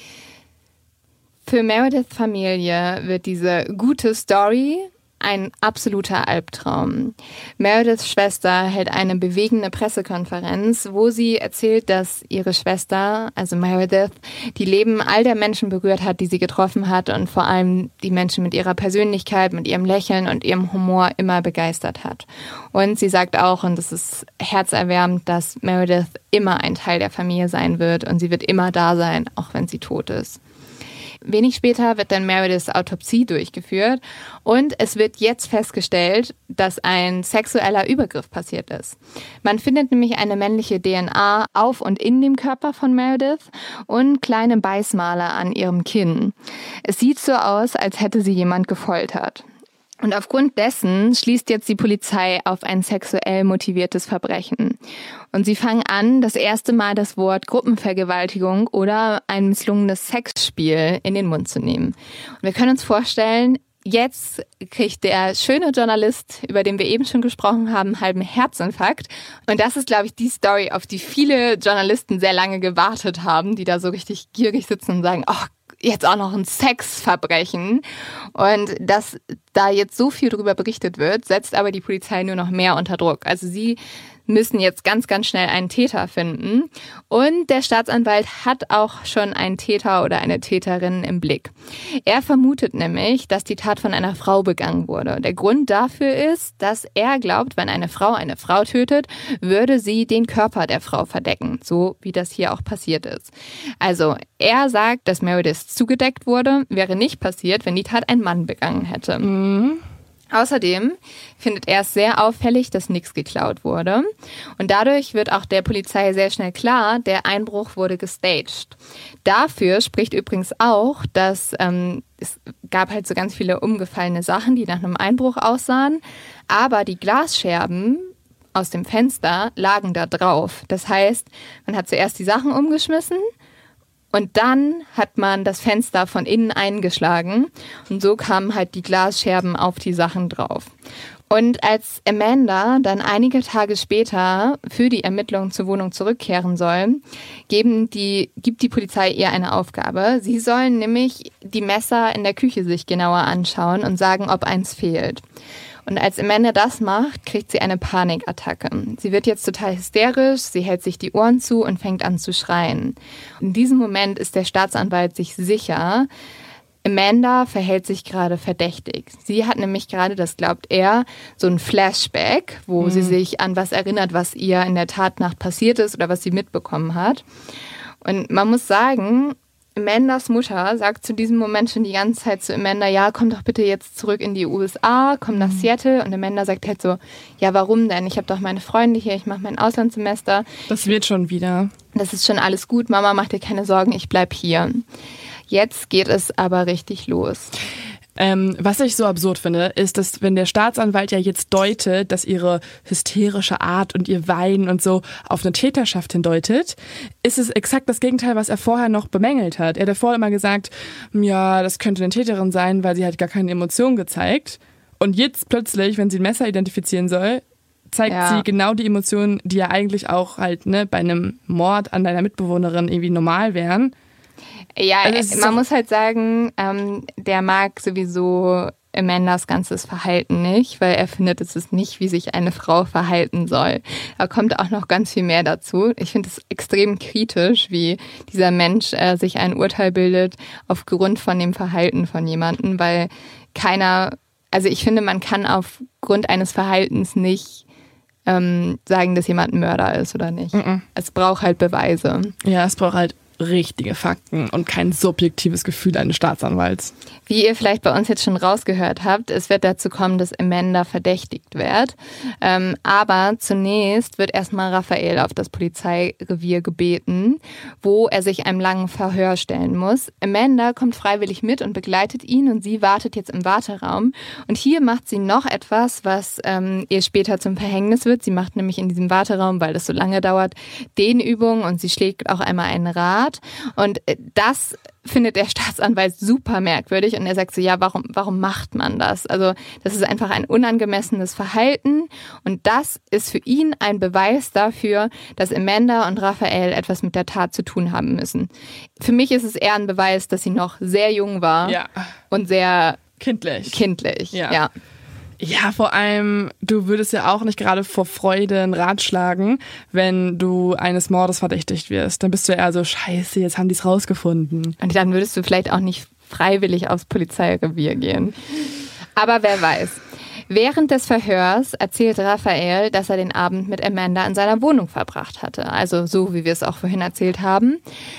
Für Merediths Familie wird diese gute Story ein absoluter Albtraum. Merediths Schwester hält eine bewegende Pressekonferenz, wo sie erzählt, dass ihre Schwester, also Meredith, die Leben all der Menschen berührt hat, die sie getroffen hat, und vor allem die Menschen mit ihrer Persönlichkeit, mit ihrem Lächeln und ihrem Humor immer begeistert hat. Und sie sagt auch, und das ist herzerwärmend, dass Meredith immer ein Teil der Familie sein wird und sie wird immer da sein, auch wenn sie tot ist. Wenig später wird dann Merediths Autopsie durchgeführt und es wird jetzt festgestellt, dass ein sexueller Übergriff passiert ist. Man findet nämlich eine männliche DNA auf und in dem Körper von Meredith und kleine Beißmale an ihrem Kinn. Es sieht so aus, als hätte sie jemand gefoltert. Und aufgrund dessen schließt jetzt die Polizei auf ein sexuell motiviertes Verbrechen. Und sie fangen an, das erste Mal das Wort Gruppenvergewaltigung oder ein misslungenes Sexspiel in den Mund zu nehmen. Und wir können uns vorstellen, jetzt kriegt der schöne Journalist, über den wir eben schon gesprochen haben, einen halben Herzinfarkt. Und das ist, glaube ich, die Story, auf die viele Journalisten sehr lange gewartet haben, die da so richtig gierig sitzen und sagen, oh, jetzt auch noch ein Sexverbrechen. Und dass da jetzt so viel drüber berichtet wird, setzt aber die Polizei nur noch mehr unter Druck. Also sie müssen jetzt ganz, ganz schnell einen Täter finden. Und der Staatsanwalt hat auch schon einen Täter oder eine Täterin im Blick. Er vermutet nämlich, dass die Tat von einer Frau begangen wurde. Der Grund dafür ist, dass er glaubt, wenn eine Frau tötet, würde sie den Körper der Frau verdecken. So wie das hier auch passiert ist. Also er sagt, dass Meredith zugedeckt wurde, wäre nicht passiert, wenn die Tat ein Mann begangen hätte. Außerdem findet er es sehr auffällig, dass nichts geklaut wurde. Und dadurch wird auch der Polizei sehr schnell klar, der Einbruch wurde gestaged. Dafür spricht übrigens auch, dass es gab halt so ganz viele umgefallene Sachen, die nach einem Einbruch aussahen. Aber die Glasscherben aus dem Fenster lagen da drauf. Das heißt, man hat zuerst die Sachen umgeschmissen, und dann hat man das Fenster von innen eingeschlagen und so kamen halt die Glasscherben auf die Sachen drauf. Und als Amanda dann einige Tage später für die Ermittlungen zur Wohnung zurückkehren soll, gibt die Polizei ihr eine Aufgabe. Sie sollen nämlich die Messer in der Küche sich genauer anschauen und sagen, ob eins fehlt. Und als Amanda das macht, kriegt sie eine Panikattacke. Sie wird jetzt total hysterisch, sie hält sich die Ohren zu und fängt an zu schreien. In diesem Moment ist der Staatsanwalt sich sicher, Amanda verhält sich gerade verdächtig. Sie hat nämlich gerade, das glaubt er, so ein Flashback, wo sie sich an was erinnert, was ihr in der Tatnacht passiert ist oder was sie mitbekommen hat. Und man muss sagen, Amandas Mutter sagt zu diesem Moment schon die ganze Zeit zu Amanda, ja, komm doch bitte jetzt zurück in die USA, komm nach Seattle. Und Amanda sagt halt so, ja, warum denn? Ich habe doch meine Freunde hier, ich mache mein Auslandssemester. Das wird schon wieder. Das ist schon alles gut, Mama, mach dir keine Sorgen, ich bleib hier. Jetzt geht es aber richtig los. Was ich so absurd finde, ist, dass wenn der Staatsanwalt ja jetzt deutet, dass ihre hysterische Art und ihr Weinen und so auf eine Täterschaft hindeutet, ist es exakt das Gegenteil, was er vorher noch bemängelt hat. Er hat vorher immer gesagt, ja, das könnte eine Täterin sein, weil sie hat gar keine Emotionen gezeigt. Und jetzt plötzlich, wenn sie ein Messer identifizieren soll, zeigt sie genau die Emotionen, die ja eigentlich auch halt bei einem Mord an deiner Mitbewohnerin irgendwie normal wären. Ja, also man muss halt sagen, der mag sowieso Amandas ganzes Verhalten nicht, weil er findet, es ist nicht, wie sich eine Frau verhalten soll. Da kommt auch noch ganz viel mehr dazu. Ich finde es extrem kritisch, wie dieser Mensch sich ein Urteil bildet aufgrund von dem Verhalten von jemandem, weil ich finde, man kann aufgrund eines Verhaltens nicht sagen, dass jemand ein Mörder ist oder nicht. Es braucht halt Beweise. Ja, es braucht halt richtige Fakten und kein subjektives Gefühl eines Staatsanwalts. Wie ihr vielleicht bei uns jetzt schon rausgehört habt, es wird dazu kommen, dass Amanda verdächtigt wird. Aber zunächst wird erstmal Raphael auf das Polizeirevier gebeten, wo er sich einem langen Verhör stellen muss. Amanda kommt freiwillig mit und begleitet ihn und sie wartet jetzt im Warteraum. Und hier macht sie noch etwas, was ihr später zum Verhängnis wird. Sie macht nämlich in diesem Warteraum, weil das so lange dauert, Dehnübungen und sie schlägt auch einmal einen Rad. Und das findet der Staatsanwalt super merkwürdig und er sagt so, ja, warum macht man das? Also das ist einfach ein unangemessenes Verhalten und das ist für ihn ein Beweis dafür, dass Amanda und Raphael etwas mit der Tat zu tun haben müssen. Für mich ist es eher ein Beweis, dass sie noch sehr jung war und sehr kindlich. Ja. Ja, vor allem, du würdest ja auch nicht gerade vor Freude einen Rat schlagen, wenn du eines Mordes verdächtigt wirst. Dann bist du ja eher so, scheiße, jetzt haben die es rausgefunden. Und dann würdest du vielleicht auch nicht freiwillig aufs Polizeirevier gehen. Aber wer weiß. Während des Verhörs erzählt Raphael, dass er den Abend mit Amanda in seiner Wohnung verbracht hatte. Also so, wie wir es auch vorhin erzählt haben.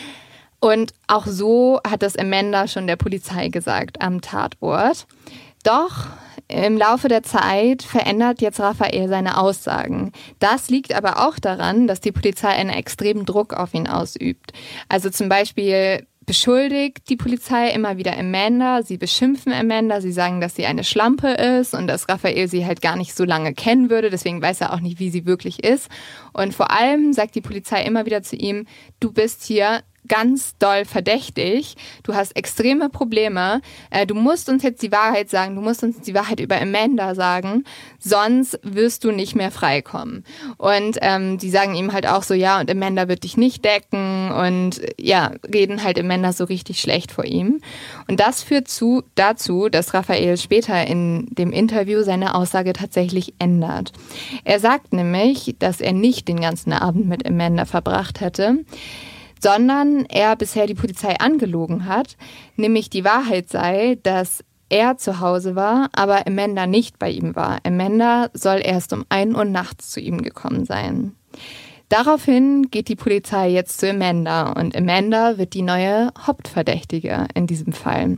Und auch so hat es Amanda schon der Polizei gesagt am Tatort. Doch im Laufe der Zeit verändert jetzt Raphael seine Aussagen. Das liegt aber auch daran, dass die Polizei einen extremen Druck auf ihn ausübt. Also zum Beispiel beschuldigt die Polizei immer wieder Amanda, sie beschimpfen Amanda, sie sagen, dass sie eine Schlampe ist und dass Raphael sie halt gar nicht so lange kennen würde, deswegen weiß er auch nicht, wie sie wirklich ist. Und vor allem sagt die Polizei immer wieder zu ihm, du bist hier ganz doll verdächtig, du hast extreme Probleme, du musst uns jetzt die Wahrheit sagen, du musst uns die Wahrheit über Amanda sagen, sonst wirst du nicht mehr freikommen. Und die sagen ihm halt auch so, ja, und Amanda wird dich nicht decken und ja, reden halt Amanda so richtig schlecht vor ihm. Und das führt dazu, dass Raphael später in dem Interview seine Aussage tatsächlich ändert. Er sagt nämlich, dass er nicht den ganzen Abend mit Amanda verbracht hätte, sondern er bisher die Polizei angelogen hat, nämlich die Wahrheit sei, dass er zu Hause war, aber Amanda nicht bei ihm war. Amanda soll erst um 1 Uhr nachts zu ihm gekommen sein. Daraufhin geht die Polizei jetzt zu Amanda und Amanda wird die neue Hauptverdächtige in diesem Fall.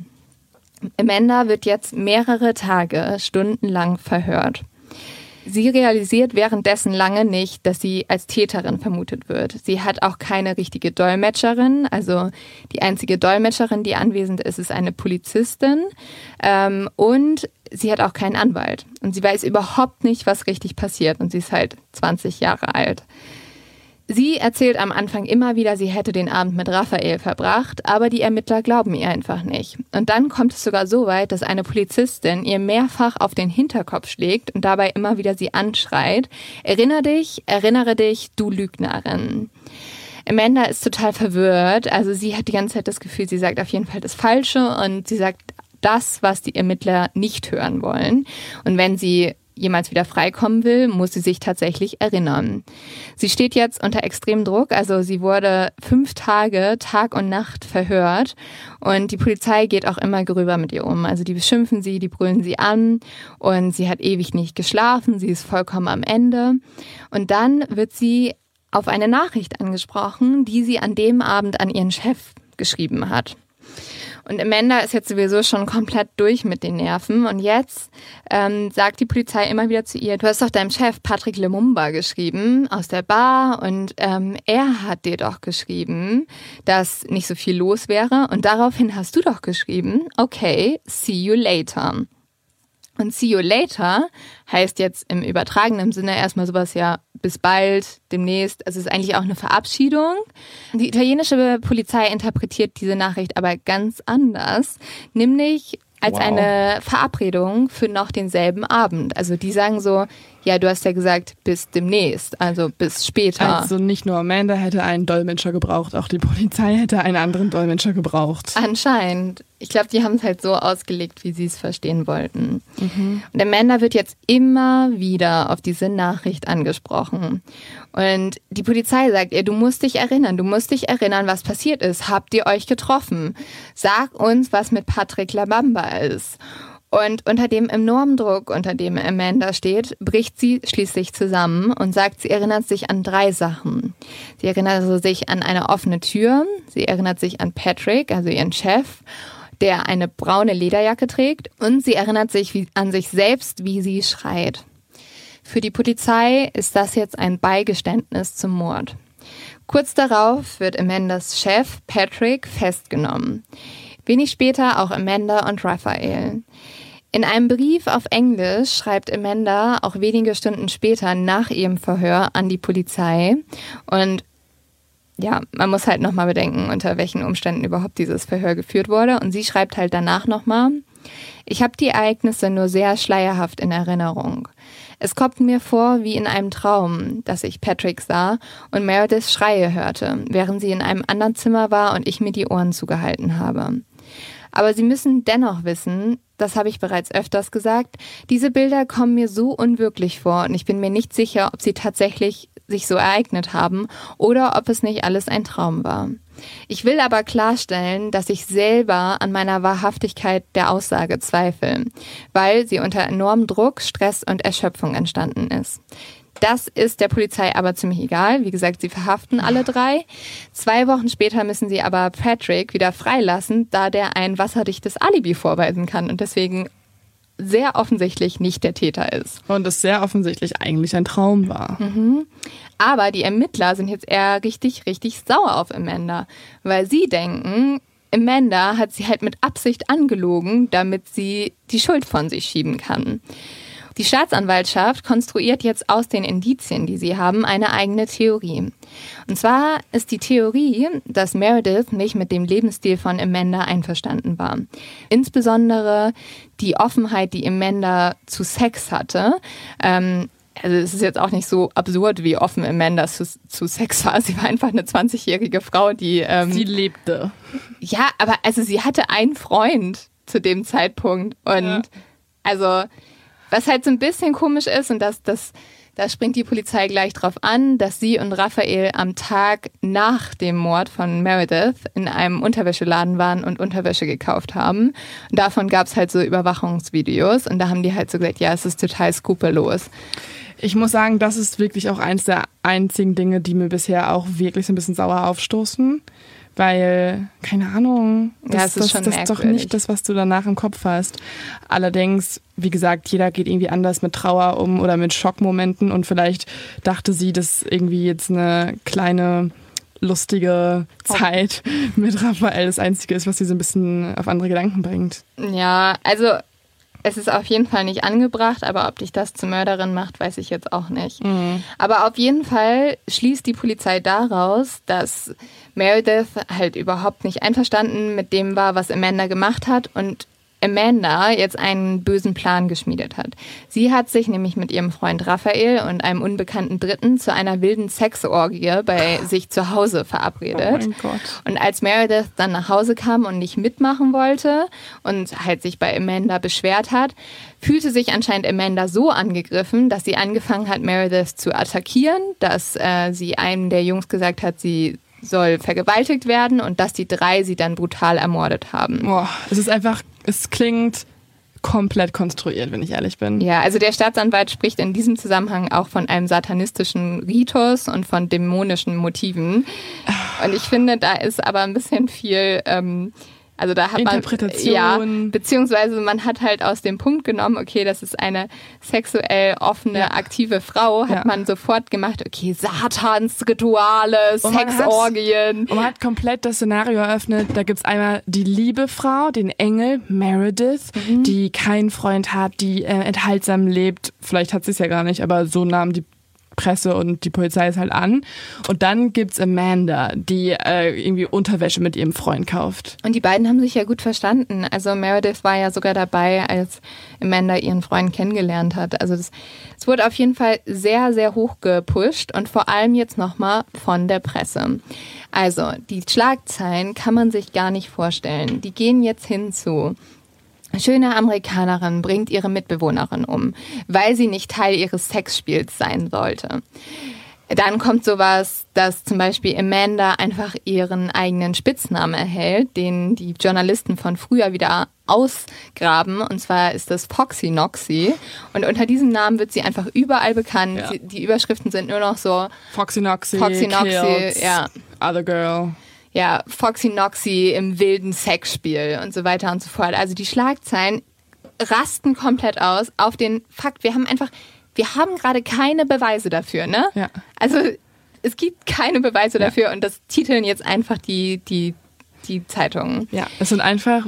Amanda wird jetzt mehrere Tage, stundenlang verhört. Sie realisiert währenddessen lange nicht, dass sie als Täterin vermutet wird. Sie hat auch keine richtige Dolmetscherin. Also die einzige Dolmetscherin, die anwesend ist, ist eine Polizistin. Und sie hat auch keinen Anwalt. Und sie weiß überhaupt nicht, was richtig passiert. Und sie ist halt 20 Jahre alt. Sie erzählt am Anfang immer wieder, sie hätte den Abend mit Raphael verbracht, aber die Ermittler glauben ihr einfach nicht. Und dann kommt es sogar so weit, dass eine Polizistin ihr mehrfach auf den Hinterkopf schlägt und dabei immer wieder sie anschreit: Erinnere dich, du Lügnerin. Amanda ist total verwirrt, also sie hat die ganze Zeit das Gefühl, sie sagt auf jeden Fall das Falsche und sie sagt das, was die Ermittler nicht hören wollen. Und wenn sie jemals wieder freikommen will, muss sie sich tatsächlich erinnern. Sie steht jetzt unter extremem Druck, also sie wurde 5 Tage, Tag und Nacht verhört und die Polizei geht auch immer gröber mit ihr um. Also die beschimpfen sie, die brüllen sie an und sie hat ewig nicht geschlafen, sie ist vollkommen am Ende. Und dann wird sie auf eine Nachricht angesprochen, die sie an dem Abend an ihren Chef geschrieben hat. Und Amanda ist jetzt sowieso schon komplett durch mit den Nerven. Und jetzt sagt die Polizei immer wieder zu ihr: Du hast doch deinem Chef Patrick Lumumba geschrieben aus der Bar. Und er hat dir doch geschrieben, dass nicht so viel los wäre. Und daraufhin hast du doch geschrieben: Okay, see you later. Und see you later heißt jetzt im übertragenen Sinne erstmal sowas, ja, bis bald, demnächst. Also es ist eigentlich auch eine Verabschiedung. Die italienische Polizei interpretiert diese Nachricht aber ganz anders, nämlich als eine Verabredung für noch denselben Abend. Also die sagen so: Ja, du hast ja gesagt, bis demnächst, also bis später. Also nicht nur Amanda hätte einen Dolmetscher gebraucht, auch die Polizei hätte einen anderen Dolmetscher gebraucht. Anscheinend. Ich glaube, die haben es halt so ausgelegt, wie sie es verstehen wollten. Mhm. Und Amanda wird jetzt immer wieder auf diese Nachricht angesprochen. Und die Polizei sagt ihr: Du musst dich erinnern, was passiert ist. Habt ihr euch getroffen? Sag uns, was mit Patrick Lumumba ist. Und unter dem enormen Druck, unter dem Amanda steht, bricht sie schließlich zusammen und sagt, sie erinnert sich an 3 Sachen. Sie erinnert sich an eine offene Tür, sie erinnert sich an Patrick, also ihren Chef, der eine braune Lederjacke trägt, und sie erinnert sich an sich selbst, wie sie schreit. Für die Polizei ist das jetzt ein Beigeständnis zum Mord. Kurz darauf wird Amandas Chef Patrick festgenommen. Wenig später auch Amanda und Raphael. In einem Brief auf Englisch schreibt Amanda auch wenige Stunden später nach ihrem Verhör an die Polizei. Und ja, man muss halt nochmal bedenken, unter welchen Umständen überhaupt dieses Verhör geführt wurde. Und sie schreibt halt danach nochmal: Ich habe die Ereignisse nur sehr schleierhaft in Erinnerung. Es kommt mir vor wie in einem Traum, dass ich Patrick sah und Merediths Schreie hörte, während sie in einem anderen Zimmer war und ich mir die Ohren zugehalten habe. Aber Sie müssen dennoch wissen, das habe ich bereits öfters gesagt, diese Bilder kommen mir so unwirklich vor und ich bin mir nicht sicher, ob sie tatsächlich sich so ereignet haben oder ob es nicht alles ein Traum war. Ich will aber klarstellen, dass ich selber an meiner Wahrhaftigkeit der Aussage zweifle, weil sie unter enormem Druck, Stress und Erschöpfung entstanden ist. Das ist der Polizei aber ziemlich egal. Wie gesagt, sie verhaften alle 3. 2 Wochen später müssen sie aber Patrick wieder freilassen, da der ein wasserdichtes Alibi vorweisen kann und deswegen sehr offensichtlich nicht der Täter ist. Und es sehr offensichtlich eigentlich ein Traum war. Mhm. Aber die Ermittler sind jetzt eher richtig, richtig sauer auf Amanda, weil sie denken, Amanda hat sie halt mit Absicht angelogen, damit sie die Schuld von sich schieben kann. Die Staatsanwaltschaft konstruiert jetzt aus den Indizien, die sie haben, eine eigene Theorie. Und zwar ist die Theorie, dass Meredith nicht mit dem Lebensstil von Amanda einverstanden war. Insbesondere die Offenheit, die Amanda zu Sex hatte. Also es ist jetzt auch nicht so absurd, wie offen Amanda zu Sex war. Sie war einfach eine 20-jährige Frau, die... sie lebte. Ja, aber also sie hatte einen Freund zu dem Zeitpunkt. Und also... Was halt so ein bisschen komisch ist, und da springt die Polizei gleich drauf an, dass sie und Raphael am Tag nach dem Mord von Meredith in einem Unterwäscheladen waren und Unterwäsche gekauft haben. Und davon gab es halt so Überwachungsvideos und da haben die halt so gesagt, ja, es ist total skrupellos. Ich muss sagen, das ist wirklich auch eins der einzigen Dinge, die mir bisher auch wirklich so ein bisschen sauer aufstoßen. Weil, keine Ahnung, das ist doch nicht das, was du danach im Kopf hast. Allerdings, wie gesagt, jeder geht irgendwie anders mit Trauer um oder mit Schockmomenten und vielleicht dachte sie, dass irgendwie jetzt eine kleine, lustige Zeit mit Raphael das Einzige ist, was sie so ein bisschen auf andere Gedanken bringt. Ja, also es ist auf jeden Fall nicht angebracht, aber ob dich das zur Mörderin macht, weiß ich jetzt auch nicht. Aber auf jeden Fall schließt die Polizei daraus, dass Meredith halt überhaupt nicht einverstanden mit dem war, was Amanda gemacht hat und Amanda jetzt einen bösen Plan geschmiedet hat. Sie hat sich nämlich mit ihrem Freund Raphael und einem unbekannten Dritten zu einer wilden Sexorgie bei sich zu Hause verabredet. Oh mein Gott. Und als Meredith dann nach Hause kam und nicht mitmachen wollte und halt sich bei Amanda beschwert hat, fühlte sich anscheinend Amanda so angegriffen, dass sie angefangen hat, Meredith zu attackieren, dass sie einem der Jungs gesagt hat, sie soll vergewaltigt werden und dass die 3 sie dann brutal ermordet haben. Boah, es klingt komplett konstruiert, wenn ich ehrlich bin. Ja, also der Staatsanwalt spricht in diesem Zusammenhang auch von einem satanistischen Ritus und von dämonischen Motiven. Und ich finde, da ist aber ein bisschen viel... Also da hat Interpretation. Man, beziehungsweise man hat halt aus dem Punkt genommen, okay, das ist eine sexuell offene, aktive Frau, hat man sofort gemacht, okay, Satansrituale, Sexorgien. Und man hat komplett das Szenario eröffnet, da gibt's einmal die liebe Frau, den Engel, Meredith, die keinen Freund hat, die enthaltsam lebt, vielleicht hat sie es ja gar nicht, aber so nahm die Presse und die Polizei es halt an. Und dann gibt's Amanda, die irgendwie Unterwäsche mit ihrem Freund kauft. Und die beiden haben sich ja gut verstanden. Also Meredith war ja sogar dabei, als Amanda ihren Freund kennengelernt hat. Also es wurde auf jeden Fall sehr, sehr hoch gepusht und vor allem jetzt nochmal von der Presse. Also die Schlagzeilen kann man sich gar nicht vorstellen. Die gehen jetzt hinzu. Schöne Amerikanerin bringt ihre Mitbewohnerin um, weil sie nicht Teil ihres Sexspiels sein sollte. Dann kommt sowas, dass zum Beispiel Amanda einfach ihren eigenen Spitznamen erhält, den die Journalisten von früher wieder ausgraben. Und zwar ist das Foxy Noxy. Und unter diesem Namen wird sie einfach überall bekannt. Ja. Die Überschriften sind nur noch so Foxy Noxy, kills, ja. Other girl. Ja, Foxy Noxy im wilden Sexspiel und so weiter und so fort. Also die Schlagzeilen rasten komplett aus auf den Fakt, wir haben gerade keine Beweise dafür, ne? Ja. Also es gibt keine Beweise dafür und das titeln jetzt einfach die Zeitungen. Ja, es sind einfach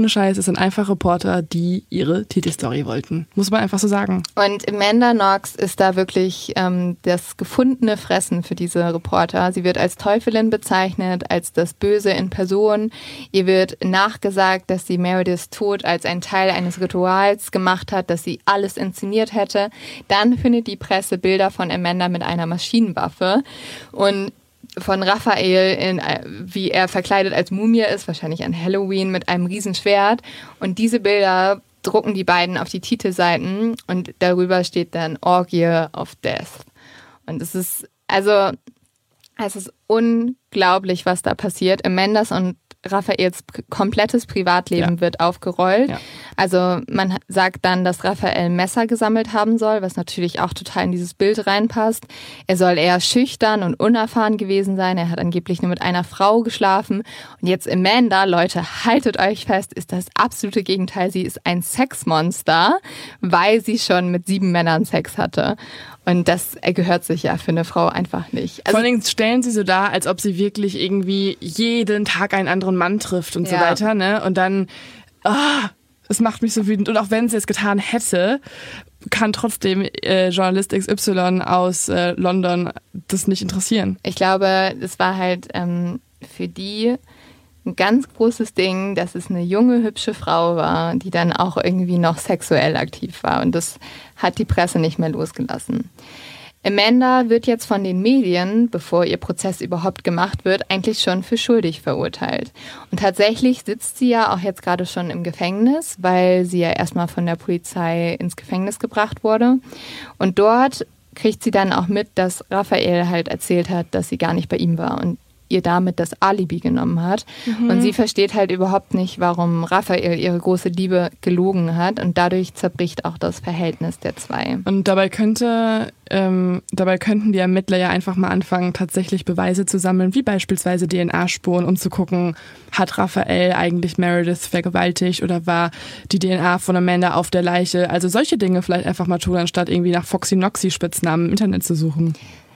Reporter, die ihre Titelstory wollten. Muss man einfach so sagen. Und Amanda Knox ist da wirklich das gefundene Fressen für diese Reporter. Sie wird als Teufelin bezeichnet, als das Böse in Person. Ihr wird nachgesagt, dass sie Merediths Tod als einen Teil eines Rituals gemacht hat, dass sie alles inszeniert hätte. Dann findet die Presse Bilder von Amanda mit einer Maschinenwaffe und von Raphael, wie er verkleidet als Mumie ist, wahrscheinlich an Halloween mit einem Riesenschwert. Und diese Bilder drucken die beiden auf die Titelseiten und darüber steht dann Orgie of Death. Und es ist unglaublich, was da passiert. Amandas und Raphaels komplettes Privatleben wird aufgerollt. Ja. Also man sagt dann, dass Raphael Messer gesammelt haben soll, was natürlich auch total in dieses Bild reinpasst. Er soll eher schüchtern und unerfahren gewesen sein. Er hat angeblich nur mit einer Frau geschlafen. Und jetzt Amanda, Leute, haltet euch fest, ist das absolute Gegenteil. Sie ist ein Sexmonster, weil sie schon mit 7 Männern Sex hatte. Und das gehört sich ja für eine Frau einfach nicht. Also, vor allen Dingen stellen sie so dar, als ob sie wirklich irgendwie jeden Tag einen anderen Mann trifft und so weiter, ne? Und dann, es macht mich so wütend. Und auch wenn sie es getan hätte, kann trotzdem Journalist XY aus London das nicht interessieren. Ich glaube, es war halt für die ein ganz großes Ding, dass es eine junge, hübsche Frau war, die dann auch irgendwie noch sexuell aktiv war. Und das hat die Presse nicht mehr losgelassen. Amanda wird jetzt von den Medien, bevor ihr Prozess überhaupt gemacht wird, eigentlich schon für schuldig verurteilt. Und tatsächlich sitzt sie ja auch jetzt gerade schon im Gefängnis, weil sie ja erstmal von der Polizei ins Gefängnis gebracht wurde. Und dort kriegt sie dann auch mit, dass Raphael halt erzählt hat, dass sie gar nicht bei ihm war und ihr damit das Alibi genommen hat. Und sie versteht halt überhaupt nicht, warum Raphael ihre große Liebe gelogen hat und dadurch zerbricht auch das Verhältnis der zwei. Und dabei könnten die Ermittler ja einfach mal anfangen, tatsächlich Beweise zu sammeln, wie beispielsweise DNA-Spuren, um zu gucken, hat Raphael eigentlich Meredith vergewaltigt oder war die DNA von Amanda auf der Leiche? Also solche Dinge vielleicht einfach mal tun, anstatt irgendwie nach Foxy Noxy Spitznamen im Internet zu suchen.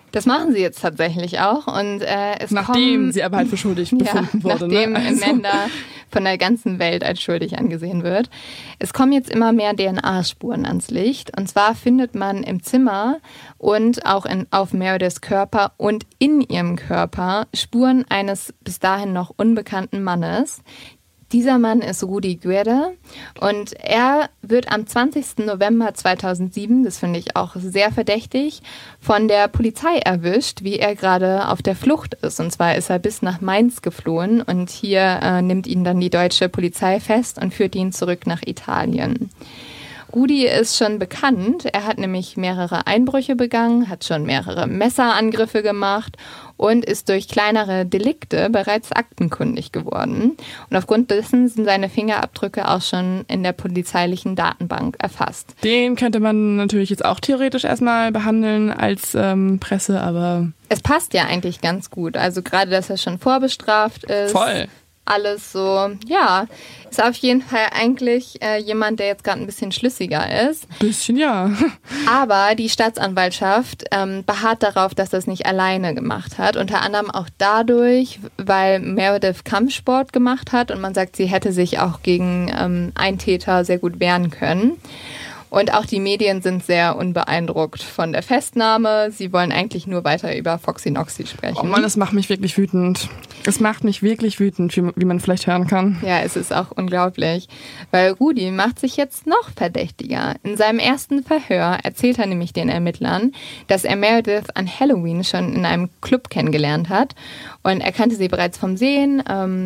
Das machen sie jetzt tatsächlich auch. Und nachdem sie aber halt für schuldig befunden wurde. Nachdem Amanda von der ganzen Welt als schuldig angesehen wird. Es kommen jetzt immer mehr DNA-Spuren ans Licht. Und zwar findet man im Zimmer und auch auf Merediths Körper und in ihrem Körper Spuren eines bis dahin noch unbekannten Mannes. Dieser Mann ist Rudy Guerra und er wird am 20. November 2007, das finde ich auch sehr verdächtig, von der Polizei erwischt, wie er gerade auf der Flucht ist. Und zwar ist er bis nach Mainz geflohen und hier nimmt ihn dann die deutsche Polizei fest und führt ihn zurück nach Italien. Rudy ist schon bekannt. Er hat nämlich mehrere Einbrüche begangen, hat schon mehrere Messerangriffe gemacht und ist durch kleinere Delikte bereits aktenkundig geworden. Und aufgrund dessen sind seine Fingerabdrücke auch schon in der polizeilichen Datenbank erfasst. Den könnte man natürlich jetzt auch theoretisch erstmal behandeln als Presse, aber... Es passt ja eigentlich ganz gut. Also gerade, dass er schon vorbestraft ist. Voll. Alles so, ja, ist auf jeden Fall eigentlich jemand, der jetzt gerade ein bisschen schlüssiger ist. Bisschen, ja. Aber die Staatsanwaltschaft beharrt darauf, dass das nicht alleine gemacht hat. Unter anderem auch dadurch, weil Meredith Kampfsport gemacht hat und man sagt, sie hätte sich auch gegen einen Täter sehr gut wehren können. Und auch die Medien sind sehr unbeeindruckt von der Festnahme. Sie wollen eigentlich nur weiter über Foxy Noxy sprechen. Oh Mann, das macht mich wirklich wütend. Es macht mich wirklich wütend, wie man vielleicht hören kann. Ja, es ist auch unglaublich, weil Rudy macht sich jetzt noch verdächtiger. In seinem ersten Verhör erzählt er nämlich den Ermittlern, dass er Meredith an Halloween schon in einem Club kennengelernt hat. Und er kannte sie bereits vom Sehen,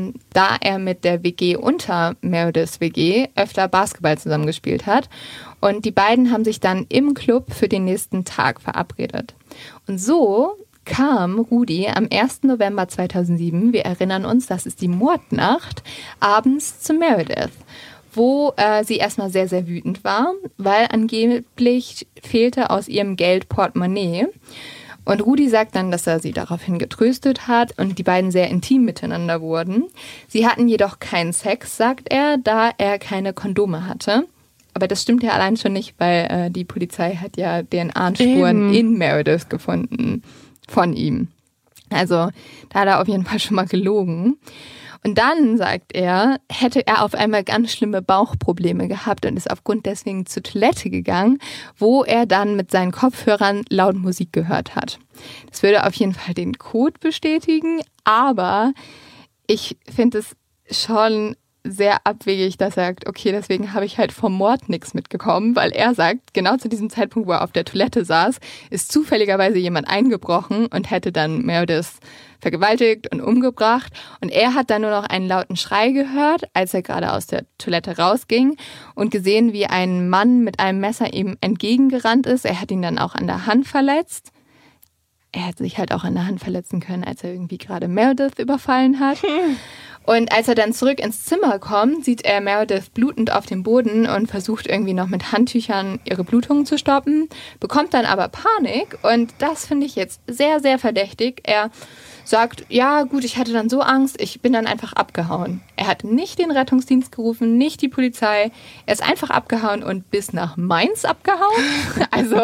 da er mit der WG unter Merediths WG öfter Basketball zusammengespielt hat. Und die beiden haben sich dann im Club für den nächsten Tag verabredet. Und so kam Rudy am 1. November 2007, wir erinnern uns, das ist die Mordnacht, abends zu Meredith, wo sie erstmal sehr, sehr wütend war, weil angeblich fehlte aus ihrem Geld Portemonnaie. Und Rudy sagt dann, dass er sie daraufhin getröstet hat und die beiden sehr intim miteinander wurden. Sie hatten jedoch keinen Sex, sagt er, da er keine Kondome hatte. Aber das stimmt ja allein schon nicht, weil die Polizei hat ja DNA-Spuren in Meredith gefunden von ihm. Also da hat er auf jeden Fall schon mal gelogen. Und dann, sagt er, hätte er auf einmal ganz schlimme Bauchprobleme gehabt und ist aufgrund deswegen zur Toilette gegangen, wo er dann mit seinen Kopfhörern laut Musik gehört hat. Das würde auf jeden Fall den Code bestätigen, aber ich finde es schon sehr abwegig, dass er sagt, okay, deswegen habe ich halt vom Mord nichts mitbekommen, weil er sagt, genau zu diesem Zeitpunkt, wo er auf der Toilette saß, ist zufälligerweise jemand eingebrochen und hätte dann Meredith vergewaltigt und umgebracht. Und er hat dann nur noch einen lauten Schrei gehört, als er gerade aus der Toilette rausging und gesehen, wie ein Mann mit einem Messer ihm entgegengerannt ist. Er hat ihn dann auch an der Hand verletzt. Er hätte sich halt auch an der Hand verletzen können, als er irgendwie gerade Meredith überfallen hat. Und als er dann zurück ins Zimmer kommt, sieht er Meredith blutend auf dem Boden und versucht irgendwie noch mit Handtüchern ihre Blutungen zu stoppen, bekommt dann aber Panik und das finde ich jetzt sehr, sehr verdächtig. Er sagt, ja gut, ich hatte dann so Angst, ich bin dann einfach abgehauen. Er hat nicht den Rettungsdienst gerufen, nicht die Polizei, er ist einfach abgehauen und bis nach Mainz abgehauen. Also...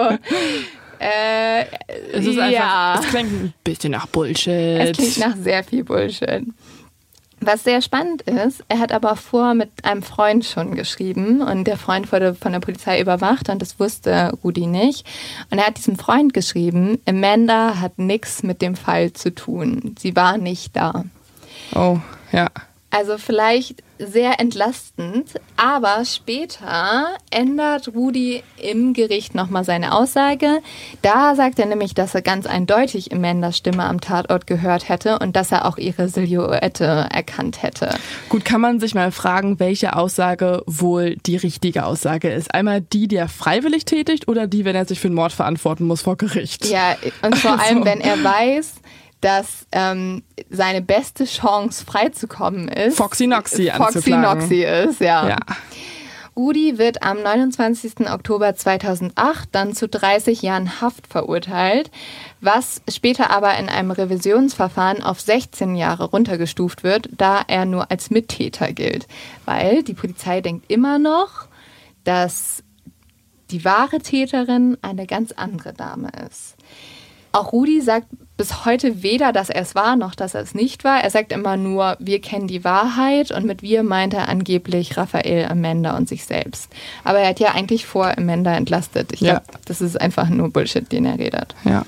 es ist einfach, es klingt ein bisschen nach Bullshit. Es klingt nach sehr viel Bullshit. Was sehr spannend ist, er hat aber vorher mit einem Freund schon geschrieben und der Freund wurde von der Polizei überwacht und das wusste Rudy nicht. Und er hat diesem Freund geschrieben, Amanda hat nichts mit dem Fall zu tun. Sie war nicht da. Oh, ja. Also vielleicht sehr entlastend, aber später ändert Rudy im Gericht nochmal seine Aussage. Da sagt er nämlich, dass er ganz eindeutig Amandas Stimme am Tatort gehört hätte und dass er auch ihre Silhouette erkannt hätte. Gut, kann man sich mal fragen, welche Aussage wohl die richtige Aussage ist. Einmal die er freiwillig tätigt oder die, wenn er sich für den Mord verantworten muss vor Gericht? Ja, und vor allem, wenn er weiß, dass seine beste Chance freizukommen ist. Foxy Noxy ist, ja. Rudy wird am 29. Oktober 2008 dann zu 30 Jahren Haft verurteilt, was später aber in einem Revisionsverfahren auf 16 Jahre runtergestuft wird, da er nur als Mittäter gilt. Weil die Polizei denkt immer noch, dass die wahre Täterin eine ganz andere Dame ist. Auch Rudi sagt bis heute weder, dass er es war, noch dass er es nicht war. Er sagt immer nur, wir kennen die Wahrheit, und mit wir meint er angeblich Raphael, Amanda und sich selbst. Aber er hat ja eigentlich vor Amanda entlastet. Ich glaube, das ist einfach nur Bullshit, den er redet. Ja.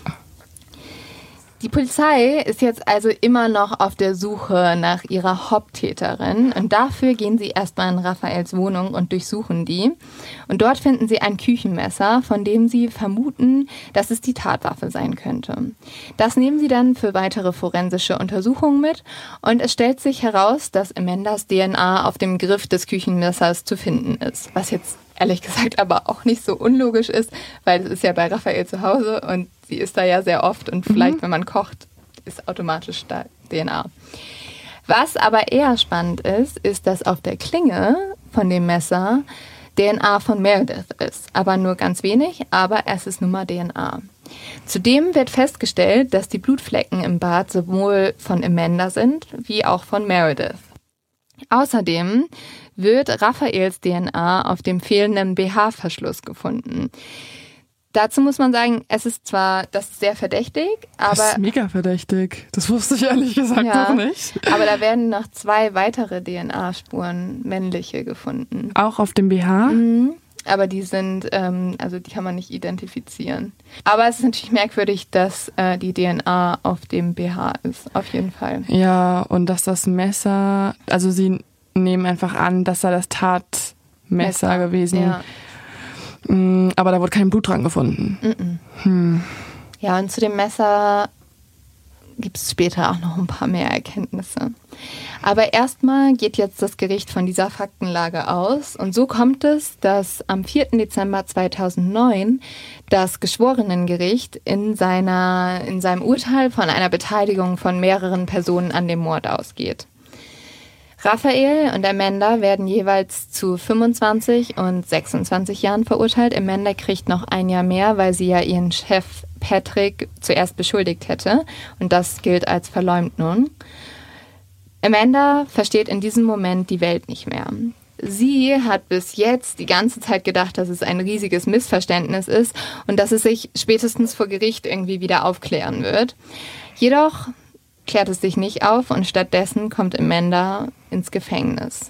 Die Polizei ist jetzt also immer noch auf der Suche nach ihrer Haupttäterin, und dafür gehen sie erstmal in Raphaels Wohnung und durchsuchen die. Und dort finden sie ein Küchenmesser, von dem sie vermuten, dass es die Tatwaffe sein könnte. Das nehmen sie dann für weitere forensische Untersuchungen mit, und es stellt sich heraus, dass Amandas DNA auf dem Griff des Küchenmessers zu finden ist, was jetzt ehrlich gesagt aber auch nicht so unlogisch ist, weil es ist ja bei Raphael zu Hause und sie ist da ja sehr oft, und vielleicht, wenn man kocht, ist automatisch da DNA. Was aber eher spannend ist, dass auf der Klinge von dem Messer DNA von Meredith ist. Aber nur ganz wenig, aber es ist nun mal DNA. Zudem wird festgestellt, dass die Blutflecken im Bad sowohl von Amanda sind, wie auch von Meredith. Außerdem wird Raphaels DNA auf dem fehlenden BH-Verschluss gefunden. Dazu muss man sagen, das ist sehr verdächtig, aber... Das ist mega verdächtig. Das wusste ich ehrlich gesagt noch nicht. Aber da werden noch 2 weitere DNA-Spuren, männliche, gefunden. Auch auf dem BH? Mhm. Aber die sind, die kann man nicht identifizieren. Aber es ist natürlich merkwürdig, dass die DNA auf dem BH ist, auf jeden Fall. Ja, und dass das Messer, also sie nehmen einfach an, dass da das Tatmesser gewesen ist. Ja. Aber da wurde kein Blut dran gefunden. Ja, und zu dem Messer gibt es später auch noch ein paar mehr Erkenntnisse. Aber erstmal geht jetzt das Gericht von dieser Faktenlage aus. Und so kommt es, dass am 4. Dezember 2009 das Geschworenengericht in seinem Urteil von einer Beteiligung von mehreren Personen an dem Mord ausgeht. Raphael und Amanda werden jeweils zu 25 und 26 Jahren verurteilt. Amanda kriegt noch ein Jahr mehr, weil sie ja ihren Chef Patrick zuerst beschuldigt hätte. Und das gilt als Verleumdung. Amanda versteht in diesem Moment die Welt nicht mehr. Sie hat bis jetzt die ganze Zeit gedacht, dass es ein riesiges Missverständnis ist und dass es sich spätestens vor Gericht irgendwie wieder aufklären wird. Jedoch klärt es sich nicht auf, und stattdessen kommt Amanda ins Gefängnis.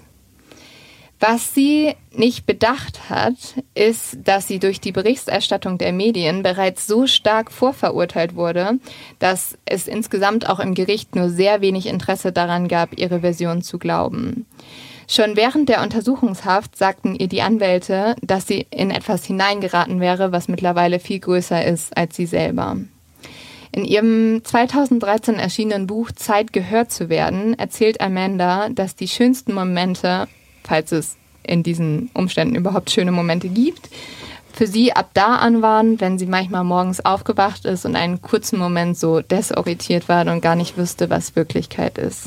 Was sie nicht bedacht hat, ist, dass sie durch die Berichterstattung der Medien bereits so stark vorverurteilt wurde, dass es insgesamt auch im Gericht nur sehr wenig Interesse daran gab, ihre Version zu glauben. Schon während der Untersuchungshaft sagten ihr die Anwälte, dass sie in etwas hineingeraten wäre, was mittlerweile viel größer ist als sie selber. In ihrem 2013 erschienenen Buch Zeit gehört zu werden, erzählt Amanda, dass die schönsten Momente, falls es in diesen Umständen überhaupt schöne Momente gibt, für sie ab da an waren, wenn sie manchmal morgens aufgewacht ist und einen kurzen Moment so desorientiert war und gar nicht wusste, was Wirklichkeit ist.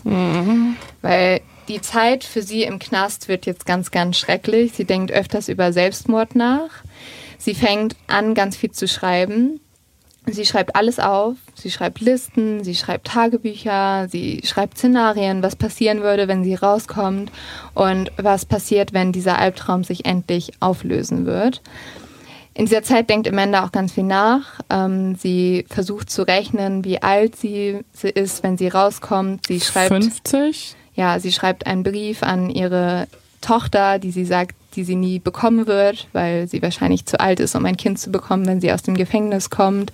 Weil die Zeit für sie im Knast wird jetzt ganz, ganz schrecklich. Sie denkt öfters über Selbstmord nach. Sie fängt an, ganz viel zu schreiben. Sie schreibt alles auf, sie schreibt Listen, sie schreibt Tagebücher, sie schreibt Szenarien, was passieren würde, wenn sie rauskommt und was passiert, wenn dieser Albtraum sich endlich auflösen wird. In dieser Zeit denkt Amanda auch ganz viel nach. Sie versucht zu rechnen, wie alt sie ist, wenn sie rauskommt. Sie schreibt 50? Ja, sie schreibt einen Brief an ihre Tochter, die sie sagt, die sie nie bekommen wird, weil sie wahrscheinlich zu alt ist, um ein Kind zu bekommen, wenn sie aus dem Gefängnis kommt.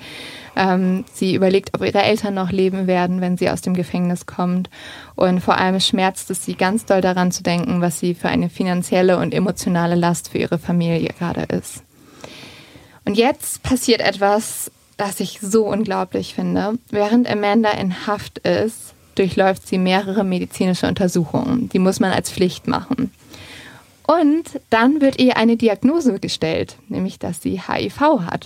Sie überlegt, ob ihre Eltern noch leben werden, wenn sie aus dem Gefängnis kommt. Und vor allem schmerzt es sie ganz doll daran zu denken, was sie für eine finanzielle und emotionale Last für ihre Familie gerade ist. Und jetzt passiert etwas, das ich so unglaublich finde. Während Amanda in Haft ist, durchläuft sie mehrere medizinische Untersuchungen. Die muss man als Pflicht machen. Und dann wird ihr eine Diagnose gestellt, nämlich, dass sie HIV hat.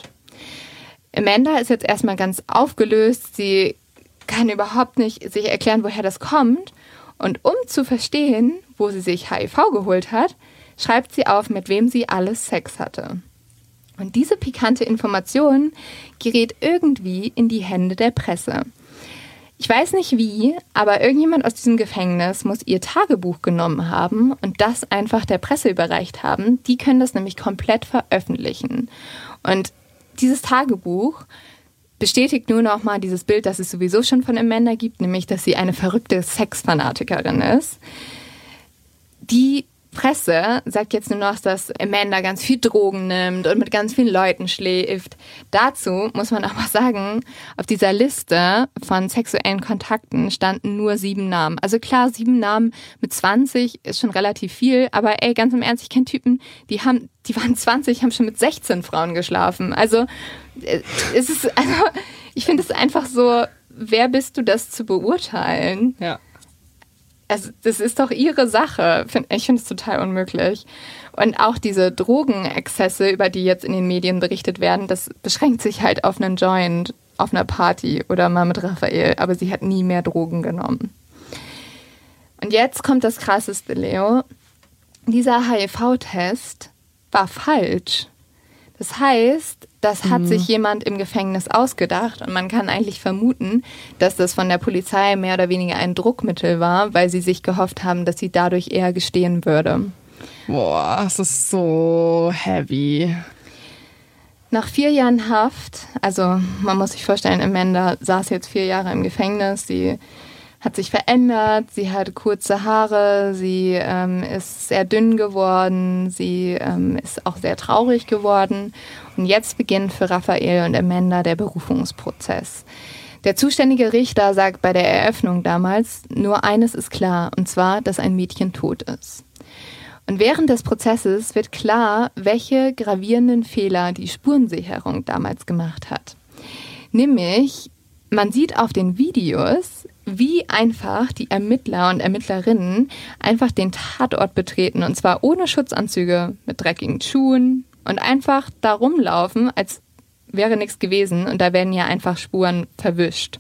Amanda ist jetzt erstmal ganz aufgelöst. Sie kann überhaupt nicht sich erklären, woher das kommt. Und um zu verstehen, wo sie sich HIV geholt hat, schreibt sie auf, mit wem sie alles Sex hatte. Und diese pikante Information gerät irgendwie in die Hände der Presse. Ich weiß nicht wie, aber irgendjemand aus diesem Gefängnis muss ihr Tagebuch genommen haben und das einfach der Presse überreicht haben. Die können das nämlich komplett veröffentlichen. Und dieses Tagebuch bestätigt nur noch mal dieses Bild, das es sowieso schon von Amanda gibt, nämlich, dass sie eine verrückte Sexfanatikerin ist. Die Presse sagt jetzt nur noch, dass Amanda ganz viel Drogen nimmt und mit ganz vielen Leuten schläft. Dazu muss man auch mal sagen, auf dieser Liste von sexuellen Kontakten standen nur 7 Namen. Also klar, 7 Namen mit 20 ist schon relativ viel, aber ey, ganz im Ernst, ich kenne Typen, die waren 20, haben schon mit 16 Frauen geschlafen. Also ich finde es einfach so, wer bist du, das zu beurteilen? Ja. Also, das ist doch ihre Sache. Ich finde es total unmöglich. Und auch diese Drogenexzesse, über die jetzt in den Medien berichtet werden, das beschränkt sich halt auf einen Joint, auf einer Party oder mal mit Raphael. Aber sie hat nie mehr Drogen genommen. Und jetzt kommt das Krasseste, Leo. Dieser HIV-Test war falsch. Das heißt, das hat sich jemand im Gefängnis ausgedacht und man kann eigentlich vermuten, dass das von der Polizei mehr oder weniger ein Druckmittel war, weil sie sich gehofft haben, dass sie dadurch eher gestehen würde. Boah, das ist so heavy. Nach 4 Jahren Haft, also man muss sich vorstellen, Amanda saß jetzt 4 Jahre im Gefängnis, sie hat sich verändert, sie hat kurze Haare, sie ist sehr dünn geworden, sie ist auch sehr traurig geworden. Und jetzt beginnt für Raphael und Amanda der Berufungsprozess. Der zuständige Richter sagt bei der Eröffnung damals, nur eines ist klar, und zwar, dass ein Mädchen tot ist. Und während des Prozesses wird klar, welche gravierenden Fehler die Spurensicherung damals gemacht hat. Nämlich, man sieht auf den Videos, wie einfach die Ermittler und Ermittlerinnen einfach den Tatort betreten. Und zwar ohne Schutzanzüge, mit dreckigen Schuhen und einfach da rumlaufen, als wäre nichts gewesen. Und da werden ja einfach Spuren verwischt.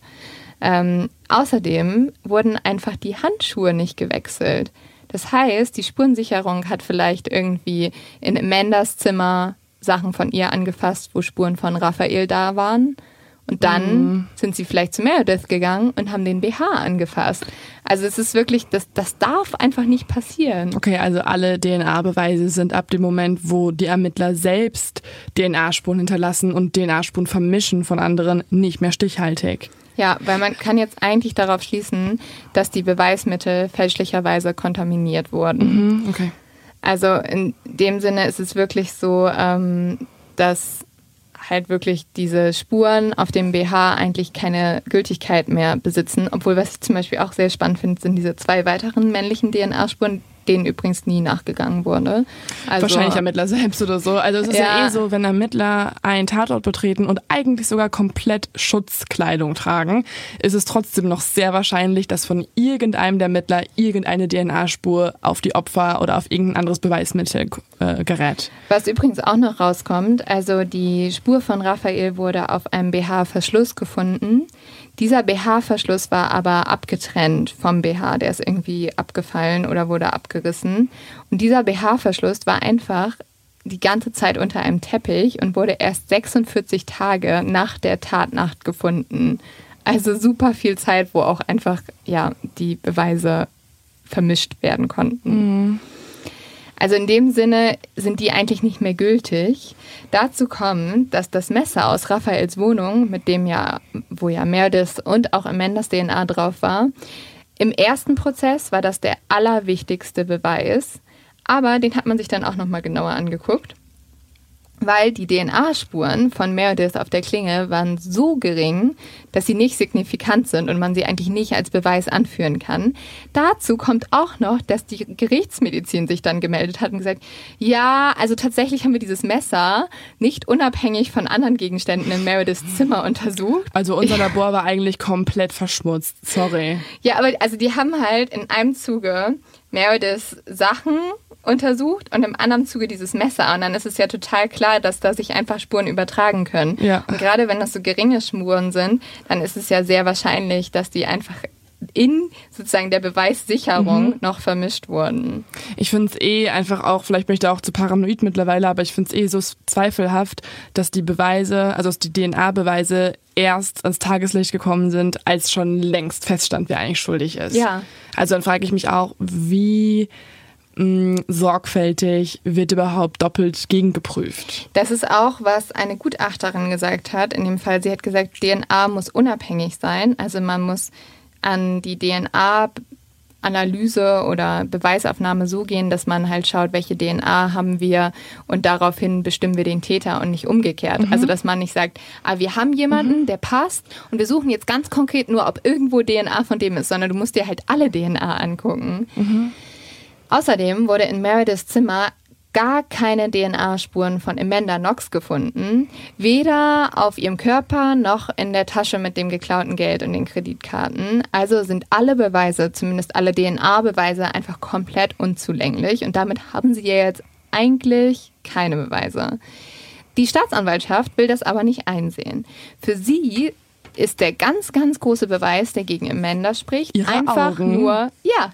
Außerdem wurden einfach die Handschuhe nicht gewechselt. Das heißt, die Spurensicherung hat vielleicht irgendwie in Amandas Zimmer Sachen von ihr angefasst, wo Spuren von Raphael da waren. Und dann sind sie vielleicht zu Meredith gegangen und haben den BH angefasst. Also es ist wirklich, das darf einfach nicht passieren. Okay, also alle DNA-Beweise sind ab dem Moment, wo die Ermittler selbst DNA-Spuren hinterlassen und DNA-Spuren vermischen von anderen, nicht mehr stichhaltig. Ja, weil man kann jetzt eigentlich darauf schließen, dass die Beweismittel fälschlicherweise kontaminiert wurden. Okay. Also in dem Sinne ist es wirklich so, dass halt wirklich diese Spuren auf dem BH eigentlich keine Gültigkeit mehr besitzen. Obwohl, was ich zum Beispiel auch sehr spannend finde, sind diese 2 weiteren männlichen DNA-Spuren, denen übrigens nie nachgegangen wurde. Also, wahrscheinlich Ermittler selbst oder so. Also es ist ja so, wenn Ermittler einen Tatort betreten und eigentlich sogar komplett Schutzkleidung tragen, ist es trotzdem noch sehr wahrscheinlich, dass von irgendeinem der Ermittler irgendeine DNA-Spur auf die Opfer oder auf irgendein anderes Beweismittel gerät. Was übrigens auch noch rauskommt, also die Spur von Raphael wurde auf einem BH-Verschluss gefunden. Dieser BH-Verschluss war aber abgetrennt vom BH, der ist irgendwie abgefallen oder wurde abgerissen. Und dieser BH-Verschluss war einfach die ganze Zeit unter einem Teppich und wurde erst 46 Tage nach der Tatnacht gefunden. Also super viel Zeit, wo auch einfach die Beweise vermischt werden konnten. Also in dem Sinne sind die eigentlich nicht mehr gültig. Dazu kommt, dass das Messer aus Raphaels Wohnung, mit dem wo Meredith und auch Amandas DNA drauf war, im ersten Prozess war das der allerwichtigste Beweis. Aber den hat man sich dann auch nochmal genauer angeguckt. Weil die DNA-Spuren von Meredith auf der Klinge waren so gering, dass sie nicht signifikant sind und man sie eigentlich nicht als Beweis anführen kann. Dazu kommt auch noch, dass die Gerichtsmedizin sich dann gemeldet hat und gesagt, ja, also tatsächlich haben wir dieses Messer nicht unabhängig von anderen Gegenständen in Merediths Zimmer untersucht. Also unser Labor war eigentlich komplett verschmutzt, sorry. Ja, aber also die haben halt in einem Zuge Merediths Sachen untersucht und im anderen Zuge dieses Messer. Und dann ist es ja total klar, dass da sich einfach Spuren übertragen können. Ja. Und gerade wenn das so geringe Spuren sind, dann ist es ja sehr wahrscheinlich, dass die einfach in sozusagen der Beweissicherung noch vermischt wurden. Ich finde es einfach auch, vielleicht bin ich da auch zu paranoid mittlerweile, aber ich finde es so zweifelhaft, dass die Beweise, also dass die DNA-Beweise erst ans Tageslicht gekommen sind, als schon längst feststand, wer eigentlich schuldig ist. Ja. Also dann frage ich mich auch, wie sorgfältig, wird überhaupt doppelt gegengeprüft? Das ist auch, was eine Gutachterin gesagt hat. In dem Fall, sie hat gesagt, DNA muss unabhängig sein. Also man muss an die DNA-Analyse oder Beweisaufnahme so gehen, dass man halt schaut, welche DNA haben wir und daraufhin bestimmen wir den Täter und nicht umgekehrt. Also dass man nicht sagt, wir haben jemanden, der passt und wir suchen jetzt ganz konkret nur, ob irgendwo DNA von dem ist, sondern du musst dir halt alle DNA angucken. Außerdem wurde in Merediths Zimmer gar keine DNA-Spuren von Amanda Knox gefunden. Weder auf ihrem Körper noch in der Tasche mit dem geklauten Geld und den Kreditkarten. Also sind alle Beweise, zumindest alle DNA-Beweise, einfach komplett unzulänglich. Und damit haben sie jetzt eigentlich keine Beweise. Die Staatsanwaltschaft will das aber nicht einsehen. Für sie ist der ganz, ganz große Beweis, der gegen Amanda spricht, ihre einfach Augen. Nur,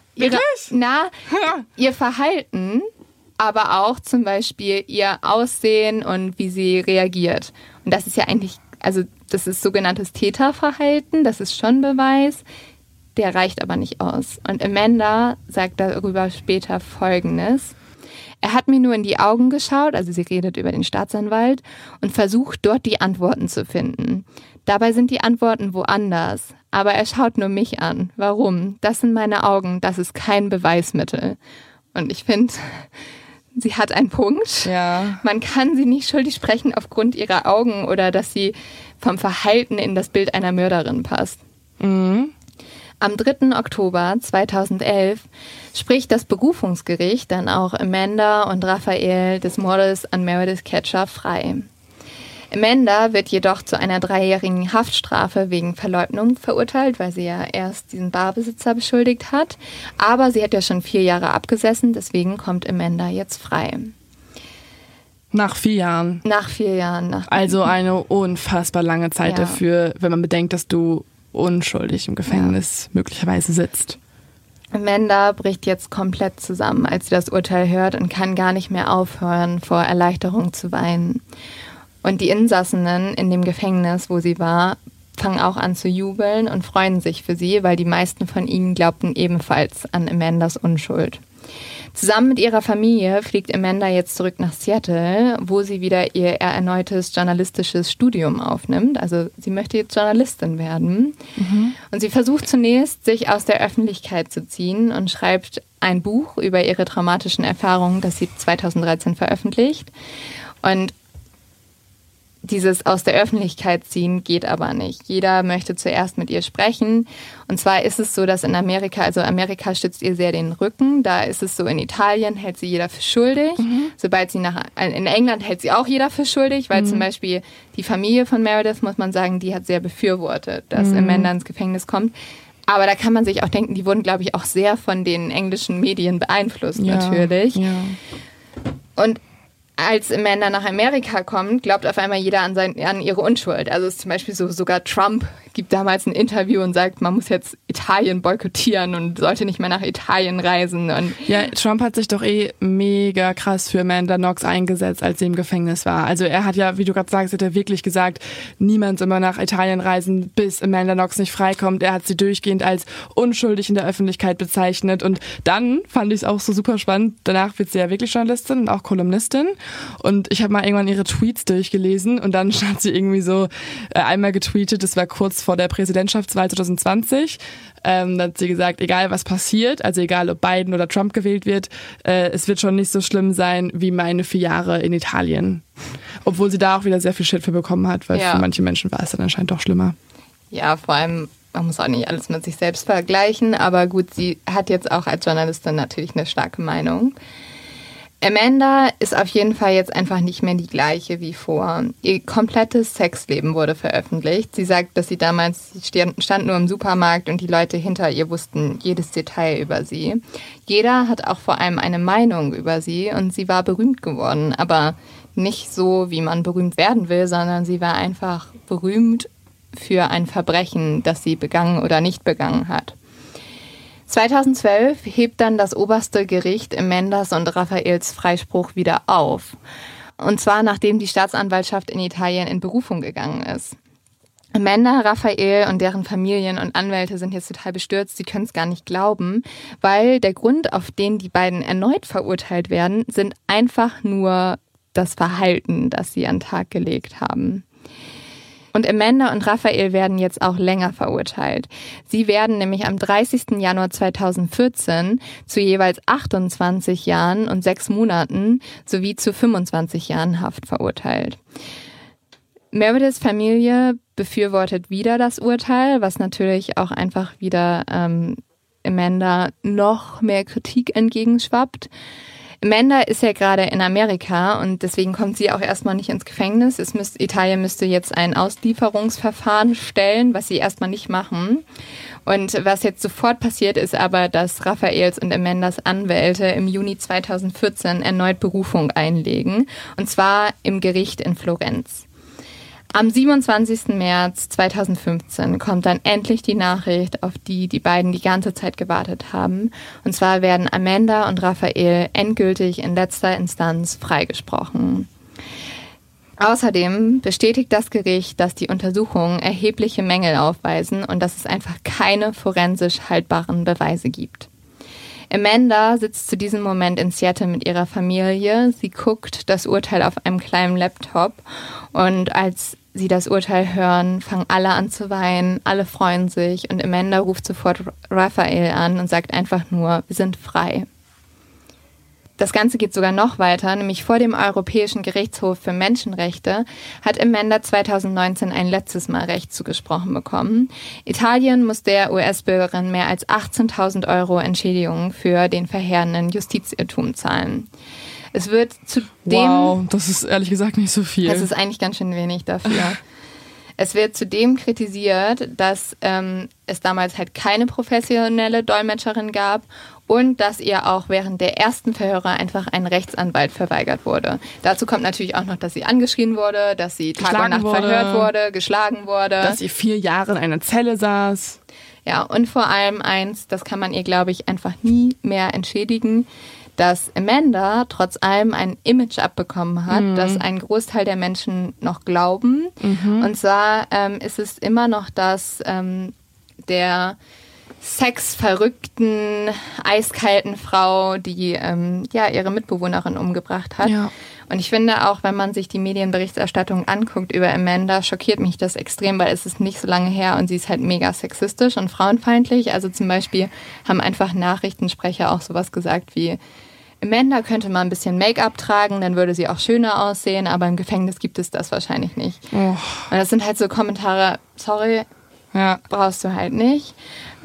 ihr Verhalten, aber auch zum Beispiel ihr Aussehen und wie sie reagiert. Und das ist ja eigentlich, also das ist sogenanntes Täterverhalten, das ist schon Beweis, der reicht aber nicht aus. Und Amanda sagt darüber später Folgendes: Er hat mir nur in die Augen geschaut, also sie redet über den Staatsanwalt, und versucht dort die Antworten zu finden. Dabei sind die Antworten woanders, aber er schaut nur mich an. Warum? Das sind meine Augen, das ist kein Beweismittel. Und ich finde, sie hat einen Punkt. Ja. Man kann sie nicht schuldig sprechen aufgrund ihrer Augen oder dass sie vom Verhalten in das Bild einer Mörderin passt. Am 3. Oktober 2011 spricht das Berufungsgericht dann auch Amanda und Raphael des Mordes an Meredith Catcher frei. Amanda wird jedoch zu einer 3-jährigen Haftstrafe wegen Verleugnung verurteilt, weil sie ja erst diesen Barbesitzer beschuldigt hat. Aber sie hat ja schon 4 Jahre abgesessen, deswegen kommt Amanda jetzt frei. Nach 4 Jahren? Nach 4 Jahren. Also eine unfassbar lange Zeit dafür, wenn man bedenkt, dass du unschuldig im Gefängnis möglicherweise sitzt. Amanda bricht jetzt komplett zusammen, als sie das Urteil hört und kann gar nicht mehr aufhören, vor Erleichterung zu weinen. Und die Insassinnen in dem Gefängnis, wo sie war, fangen auch an zu jubeln und freuen sich für sie, weil die meisten von ihnen glaubten ebenfalls an Amandas Unschuld. Zusammen mit ihrer Familie fliegt Amanda jetzt zurück nach Seattle, wo sie wieder ihr erneutes journalistisches Studium aufnimmt. Also sie möchte jetzt Journalistin werden. Und sie versucht zunächst, sich aus der Öffentlichkeit zu ziehen und schreibt ein Buch über ihre traumatischen Erfahrungen, das sie 2013 veröffentlicht. Und dieses aus der Öffentlichkeit ziehen geht aber nicht. Jeder möchte zuerst mit ihr sprechen. Und zwar ist es so, dass in Amerika, also Amerika stützt ihr sehr den Rücken. Da ist es so, in Italien hält sie jeder für schuldig. Sobald sie in England hält sie auch jeder für schuldig, weil zum Beispiel die Familie von Meredith, muss man sagen, die hat sehr befürwortet, dass Amanda ins Gefängnis kommt. Aber da kann man sich auch denken, die wurden, glaube ich, auch sehr von den englischen Medien beeinflusst, natürlich. Ja. Und als Amanda nach Amerika kommt, glaubt auf einmal jeder an ihre Unschuld. Also es ist zum Beispiel so, sogar Trump gibt damals ein Interview und sagt, man muss jetzt Italien boykottieren und sollte nicht mehr nach Italien reisen. Und ja, Trump hat sich doch mega krass für Amanda Knox eingesetzt, als sie im Gefängnis war. Also er hat ja, wie du gerade sagst, hat er wirklich gesagt, niemand soll mehr nach Italien reisen, bis Amanda Knox nicht freikommt. Er hat sie durchgehend als unschuldig in der Öffentlichkeit bezeichnet. Und dann fand ich es auch so super spannend. Danach wird sie ja wirklich Journalistin und auch Kolumnistin. Und ich habe mal irgendwann ihre Tweets durchgelesen und dann hat sie irgendwie so einmal getweetet, das war kurz vor der Präsidentschaftswahl 2020. Da hat sie gesagt, egal was passiert, also egal ob Biden oder Trump gewählt wird, es wird schon nicht so schlimm sein wie meine 4 Jahre in Italien. Obwohl sie da auch wieder sehr viel Shit für bekommen hat, weil für manche Menschen war es dann anscheinend doch schlimmer. Ja, vor allem, man muss auch nicht alles mit sich selbst vergleichen, aber gut, sie hat jetzt auch als Journalistin natürlich eine starke Meinung. Amanda ist auf jeden Fall jetzt einfach nicht mehr die gleiche wie vor. Ihr komplettes Sexleben wurde veröffentlicht. Sie sagt, dass sie damals stand nur im Supermarkt und die Leute hinter ihr wussten jedes Detail über sie. Jeder hat auch vor allem eine Meinung über sie und sie war berühmt geworden. Aber nicht so, wie man berühmt werden will, sondern sie war einfach berühmt für ein Verbrechen, das sie begangen oder nicht begangen hat. 2012 hebt dann das oberste Gericht Amandas und Raphaels Freispruch wieder auf. Und zwar nachdem die Staatsanwaltschaft in Italien in Berufung gegangen ist. Amanda, Raphael und deren Familien und Anwälte sind jetzt total bestürzt. Sie können es gar nicht glauben, weil der Grund, auf den die beiden erneut verurteilt werden, sind einfach nur das Verhalten, das sie an den Tag gelegt haben. Und Amanda und Raphael werden jetzt auch länger verurteilt. Sie werden nämlich am 30. Januar 2014 zu jeweils 28 Jahren und 6 Monaten sowie zu 25 Jahren Haft verurteilt. Merediths Familie befürwortet wieder das Urteil, was natürlich auch einfach wieder Amanda noch mehr Kritik entgegenschwappt. Amanda ist ja gerade in Amerika und deswegen kommt sie auch erstmal nicht ins Gefängnis. Italien müsste jetzt ein Auslieferungsverfahren stellen, was sie erstmal nicht machen. Und was jetzt sofort passiert, ist aber, dass Raphaels und Amandas Anwälte im Juni 2014 erneut Berufung einlegen, und zwar im Gericht in Florenz. Am 27. März 2015 kommt dann endlich die Nachricht, auf die die beiden die ganze Zeit gewartet haben. Und zwar werden Amanda und Raphael endgültig in letzter Instanz freigesprochen. Außerdem bestätigt das Gericht, dass die Untersuchungen erhebliche Mängel aufweisen und dass es einfach keine forensisch haltbaren Beweise gibt. Amanda sitzt zu diesem Moment in Seattle mit ihrer Familie. Sie guckt das Urteil auf einem kleinen Laptop und als sie das Urteil hören, fangen alle an zu weinen, alle freuen sich und Amanda ruft sofort Raphael an und sagt einfach nur, wir sind frei. Das Ganze geht sogar noch weiter, nämlich vor dem Europäischen Gerichtshof für Menschenrechte hat Amanda 2019 ein letztes Mal Recht zugesprochen bekommen. Italien muss der US-Bürgerin mehr als 18.000 € Entschädigung für den verheerenden Justizirrtum zahlen. Es wird zudem... Wow, das ist ehrlich gesagt nicht so viel. Das ist eigentlich ganz schön wenig dafür. Es wird zudem kritisiert, dass es damals halt keine professionelle Dolmetscherin gab und dass ihr auch während der ersten Verhöre einfach ein Rechtsanwalt verweigert wurde. Dazu kommt natürlich auch noch, dass sie angeschrien wurde, dass sie Tag und Nacht verhört wurde, geschlagen wurde. Dass sie 4 Jahre in einer Zelle saß. Ja, und vor allem eins, das kann man ihr, glaube ich, einfach nie mehr entschädigen, dass Amanda trotz allem ein Image abbekommen hat, das ein Großteil der Menschen noch glauben. Und zwar ist es immer noch das der sexverrückten, eiskalten Frau, die ihre Mitbewohnerin umgebracht hat. Ja. Und ich finde auch, wenn man sich die Medienberichterstattung anguckt über Amanda, schockiert mich das extrem, weil es ist nicht so lange her und sie ist halt mega sexistisch und frauenfeindlich. Also zum Beispiel haben einfach Nachrichtensprecher auch sowas gesagt wie, Amanda könnte mal ein bisschen Make-up tragen, dann würde sie auch schöner aussehen, aber im Gefängnis gibt es das wahrscheinlich nicht. Oh. Und das sind halt so Kommentare, sorry, brauchst du halt nicht.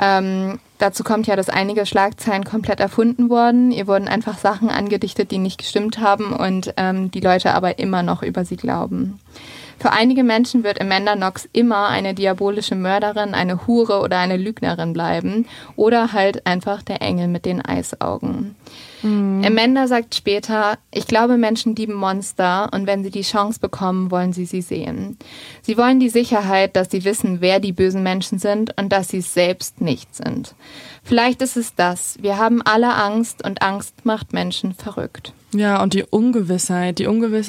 Dazu kommt ja, dass einige Schlagzeilen komplett erfunden wurden. Ihr wurden einfach Sachen angedichtet, die nicht gestimmt haben und die Leute aber immer noch über sie glauben. Für einige Menschen wird Amanda Knox immer eine diabolische Mörderin, eine Hure oder eine Lügnerin bleiben oder halt einfach der Engel mit den Eisaugen. Amanda sagt später, ich glaube, Menschen lieben Monster und wenn sie die Chance bekommen, wollen sie sehen. Sie wollen die Sicherheit, dass sie wissen, wer die bösen Menschen sind und dass sie es selbst nicht sind. Vielleicht ist es das. Wir haben alle Angst und Angst macht Menschen verrückt. Ja, und die Ungewissheit,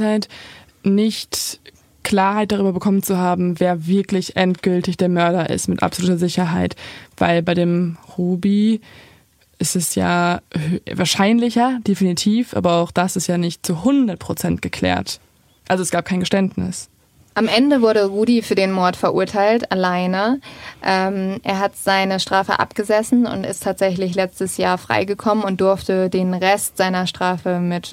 nicht Klarheit darüber bekommen zu haben, wer wirklich endgültig der Mörder ist, mit absoluter Sicherheit. Weil bei dem Ruby ist es ja wahrscheinlicher, definitiv, aber auch das ist ja nicht zu 100% geklärt. Also es gab kein Geständnis. Am Ende wurde Rudi für den Mord verurteilt, alleine. Er hat seine Strafe abgesessen und ist tatsächlich letztes Jahr freigekommen und durfte den Rest seiner Strafe mit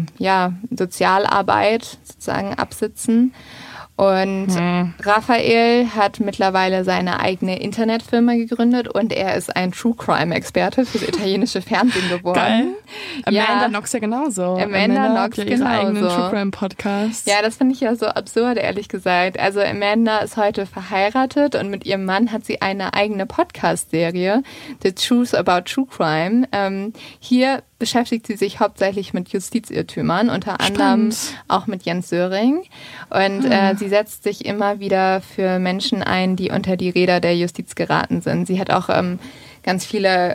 Sozialarbeit sozusagen absitzen. Und Raphael hat mittlerweile seine eigene Internetfirma gegründet und er ist ein True-Crime-Experte fürs italienische Fernsehen geworden. Geil. Amanda Knox ja genauso. Amanda Knox hat ja ihre eigenen True-Crime-Podcasts. Ja, das finde ich ja so absurd, ehrlich gesagt. Also Amanda ist heute verheiratet und mit ihrem Mann hat sie eine eigene Podcast-Serie, The Truth About True Crime. Hier beschäftigt sie sich hauptsächlich mit Justizirrtümern, unter anderem auch mit Jens Söring. Und sie setzt sich immer wieder für Menschen ein, die unter die Räder der Justiz geraten sind. Sie hat auch ganz viele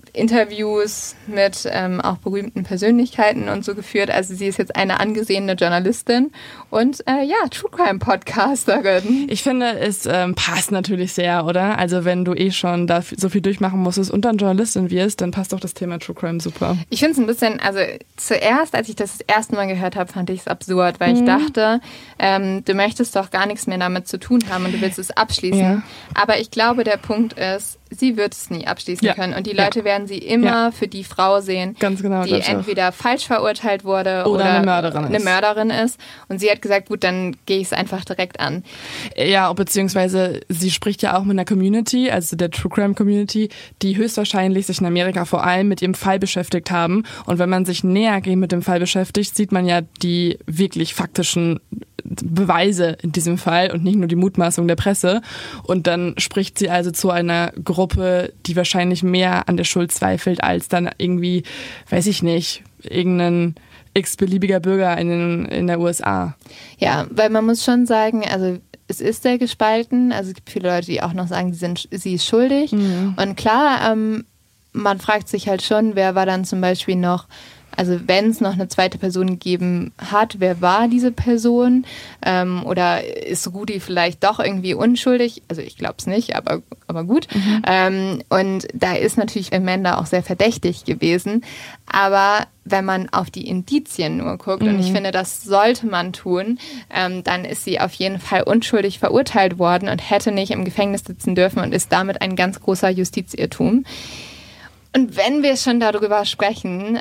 Interviews mit auch berühmten Persönlichkeiten und so geführt. Also sie ist jetzt eine angesehene Journalistin und True Crime Podcasterin. Ich finde, es passt natürlich sehr, oder? Also wenn du schon da so viel durchmachen musstest und dann Journalistin wirst, dann passt doch das Thema True Crime super. Ich finde es ein bisschen, also zuerst, als ich das erste Mal gehört habe, fand ich es absurd, weil ich dachte, du möchtest doch gar nichts mehr damit zu tun haben und du willst es abschließen. Ja. Aber ich glaube, der Punkt ist, sie wird es nie abschließen können und die Leute werden sie immer für die Frau sehen, ganz genau, die entweder falsch verurteilt wurde oder eine Mörderin ist. Und sie hat gesagt, gut, dann gehe ich es einfach direkt an. Ja, beziehungsweise sie spricht ja auch mit einer Community, also der True Crime Community, die höchstwahrscheinlich sich in Amerika vor allem mit ihrem Fall beschäftigt haben. Und wenn man sich näher mit dem Fall beschäftigt, sieht man ja die wirklich faktischen Beweise in diesem Fall und nicht nur die Mutmaßung der Presse. Und dann spricht sie also zu einer Gruppe, die wahrscheinlich mehr an der Schuld zweifelt, als dann irgendwie, weiß ich nicht, irgendein x-beliebiger Bürger in der USA. Ja, weil man muss schon sagen, also es ist sehr gespalten. Also es gibt viele Leute, die auch noch sagen, sie ist schuldig. Mhm. Und klar, man fragt sich halt schon, wer war dann zum Beispiel noch, also wenn es noch eine zweite Person gegeben hat, wer war diese Person? Oder ist Rudi vielleicht doch irgendwie unschuldig? Also ich glaube es nicht, aber gut. Mhm. Und da ist natürlich Amanda auch sehr verdächtig gewesen. Aber wenn man auf die Indizien nur guckt, und ich finde, das sollte man tun, dann ist sie auf jeden Fall unschuldig verurteilt worden und hätte nicht im Gefängnis sitzen dürfen und ist damit ein ganz großer Justizirrtum. Und wenn wir schon darüber sprechen,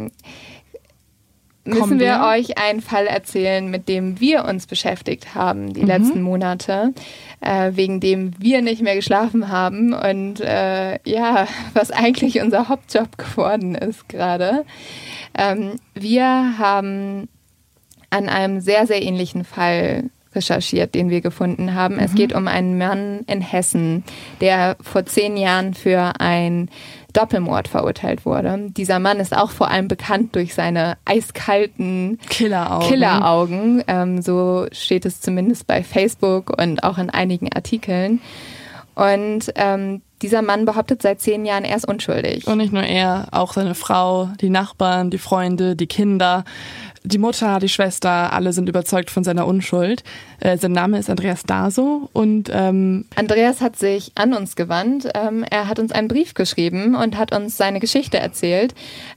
müssen wir euch einen Fall erzählen, mit dem wir uns beschäftigt haben die letzten Monate, wegen dem wir nicht mehr geschlafen haben und was eigentlich unser Hauptjob geworden ist gerade. Wir haben an einem sehr, sehr ähnlichen Fall recherchiert, den wir gefunden haben. Es geht um einen Mann in Hessen, der vor 10 Jahren für ein Doppelmord verurteilt wurde. Dieser Mann ist auch vor allem bekannt durch seine eiskalten Killeraugen. So steht es zumindest bei Facebook und auch in einigen Artikeln. Und dieser Mann behauptet seit 10 Jahren, er ist unschuldig. Und nicht nur er, auch seine Frau, die Nachbarn, die Freunde, die Kinder, die Mutter, die Schwester, alle sind überzeugt von seiner Unschuld. Sein Name ist Andreas Daso und Andreas hat sich an uns gewandt. Er hat uns einen Brief geschrieben und hat uns seine Geschichte erzählt.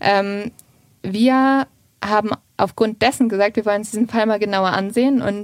Wir haben aufgrund dessen gesagt, wir wollen uns diesen Fall mal genauer ansehen und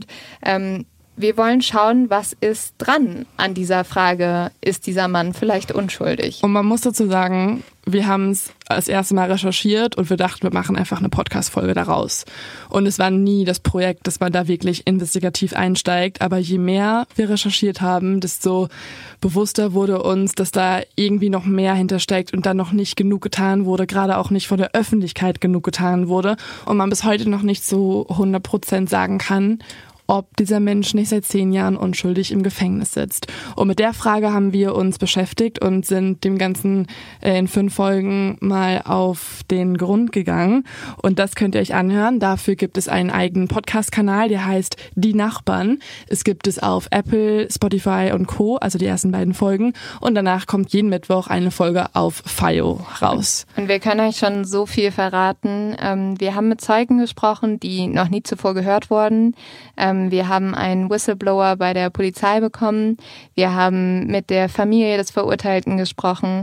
wir wollen schauen, was ist dran an dieser Frage, ist dieser Mann vielleicht unschuldig? Und man muss dazu sagen, wir haben es das erste Mal recherchiert und wir dachten, wir machen einfach eine Podcast-Folge daraus. Und es war nie das Projekt, dass man da wirklich investigativ einsteigt. Aber je mehr wir recherchiert haben, desto bewusster wurde uns, dass da irgendwie noch mehr hintersteckt und da noch nicht genug getan wurde, gerade auch nicht von der Öffentlichkeit genug getan wurde. Und man bis heute noch nicht so 100% sagen kann, ob dieser Mensch nicht seit 10 Jahren unschuldig im Gefängnis sitzt. Und mit der Frage haben wir uns beschäftigt und sind dem Ganzen in 5 Folgen mal auf den Grund gegangen. Und das könnt ihr euch anhören. Dafür gibt es einen eigenen Podcast-Kanal, der heißt Die Nachbarn. Es gibt es auf Apple, Spotify und Co., also die ersten 2 Folgen. Und danach kommt jeden Mittwoch eine Folge auf FIO raus. Und wir können euch schon so viel verraten. Wir haben mit Zeugen gesprochen, die noch nie zuvor gehört wurden. Wir haben einen Whistleblower bei der Polizei bekommen. Wir haben mit der Familie des Verurteilten gesprochen.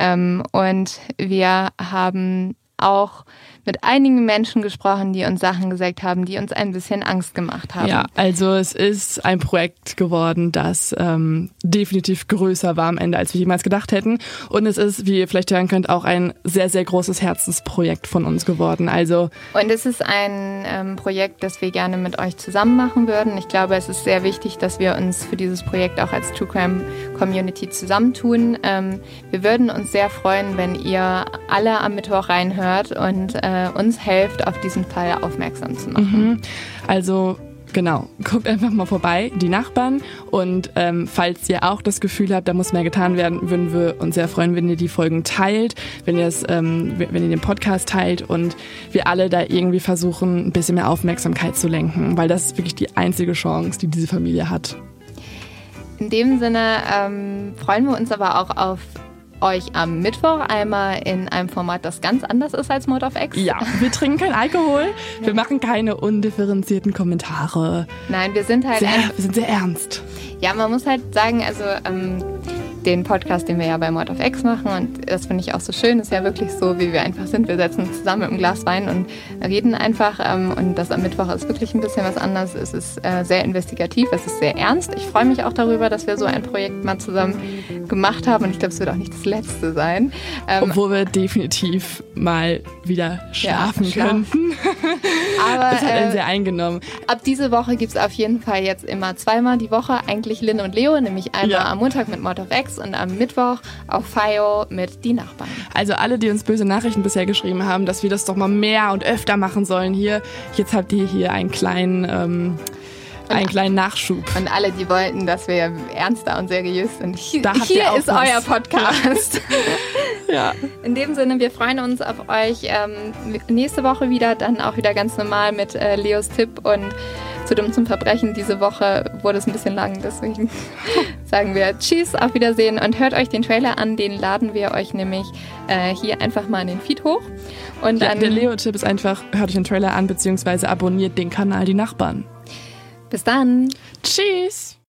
Und wir haben auch mit einigen Menschen gesprochen, die uns Sachen gesagt haben, die uns ein bisschen Angst gemacht haben. Ja, also es ist ein Projekt geworden, das definitiv größer war am Ende, als wir jemals gedacht hätten. Und es ist, wie ihr vielleicht hören könnt, auch ein sehr, sehr großes Herzensprojekt von uns geworden. Und es ist ein Projekt, das wir gerne mit euch zusammen machen würden. Ich glaube, es ist sehr wichtig, dass wir uns für dieses Projekt auch als True Crime Community zusammentun. Wir würden uns sehr freuen, wenn ihr alle am Mittwoch reinhört und uns helft, auf diesen Fall aufmerksam zu machen. Also genau, guckt einfach mal vorbei, die Nachbarn. Und falls ihr auch das Gefühl habt, da muss mehr getan werden, würden wir uns sehr freuen, wenn ihr die Folgen teilt, wenn ihr den Podcast teilt und wir alle da irgendwie versuchen, ein bisschen mehr Aufmerksamkeit zu lenken, weil das ist wirklich die einzige Chance, die diese Familie hat. In dem Sinne freuen wir uns aber auch auf euch am Mittwoch einmal in einem Format, das ganz anders ist als Mord of X. Ja, wir trinken keinen Alkohol, wir machen keine undifferenzierten Kommentare. Nein, wir sind halt... wir sind sehr ernst. Ja, man muss halt sagen, also den Podcast, den wir ja bei Mord of X machen, und das finde ich auch so schön, ist ja wirklich so, wie wir einfach sind. Wir setzen uns zusammen mit einem Glas Wein und reden einfach, und das am Mittwoch ist wirklich ein bisschen was anderes. Es ist sehr investigativ, es ist sehr ernst. Ich freue mich auch darüber, dass wir so ein Projekt mal zusammen gemacht haben, und ich glaube, es wird auch nicht das letzte sein. Obwohl wir definitiv mal wieder schlafen könnten. Aber das hat einen sehr eingenommen. Ab diese Woche gibt es auf jeden Fall jetzt immer zweimal die Woche, eigentlich Lynn und Leo, nämlich einmal am Montag mit Mord of X und am Mittwoch auf FIO mit Die Nachbarn. Also alle, die uns böse Nachrichten bisher geschrieben haben, dass wir das doch mal mehr und öfter machen sollen hier, jetzt habt ihr hier einen kleinen Nachschub. Und alle, die wollten, dass wir ernster und seriös sind, hier ist was. euer Podcast. Ja. In dem Sinne, wir freuen uns auf euch nächste Woche wieder, dann auch wieder ganz normal mit Leos Tipp und Zu dumm zum Verbrechen. Diese Woche wurde es ein bisschen lang, deswegen sagen wir Tschüss, auf Wiedersehen, und hört euch den Trailer an, den laden wir euch nämlich hier einfach mal in den Feed hoch. Und dann, der Leo-Tipp ist einfach, hört euch den Trailer an, beziehungsweise abonniert den Kanal Die Nachbarn. Bis dann. Tschüss.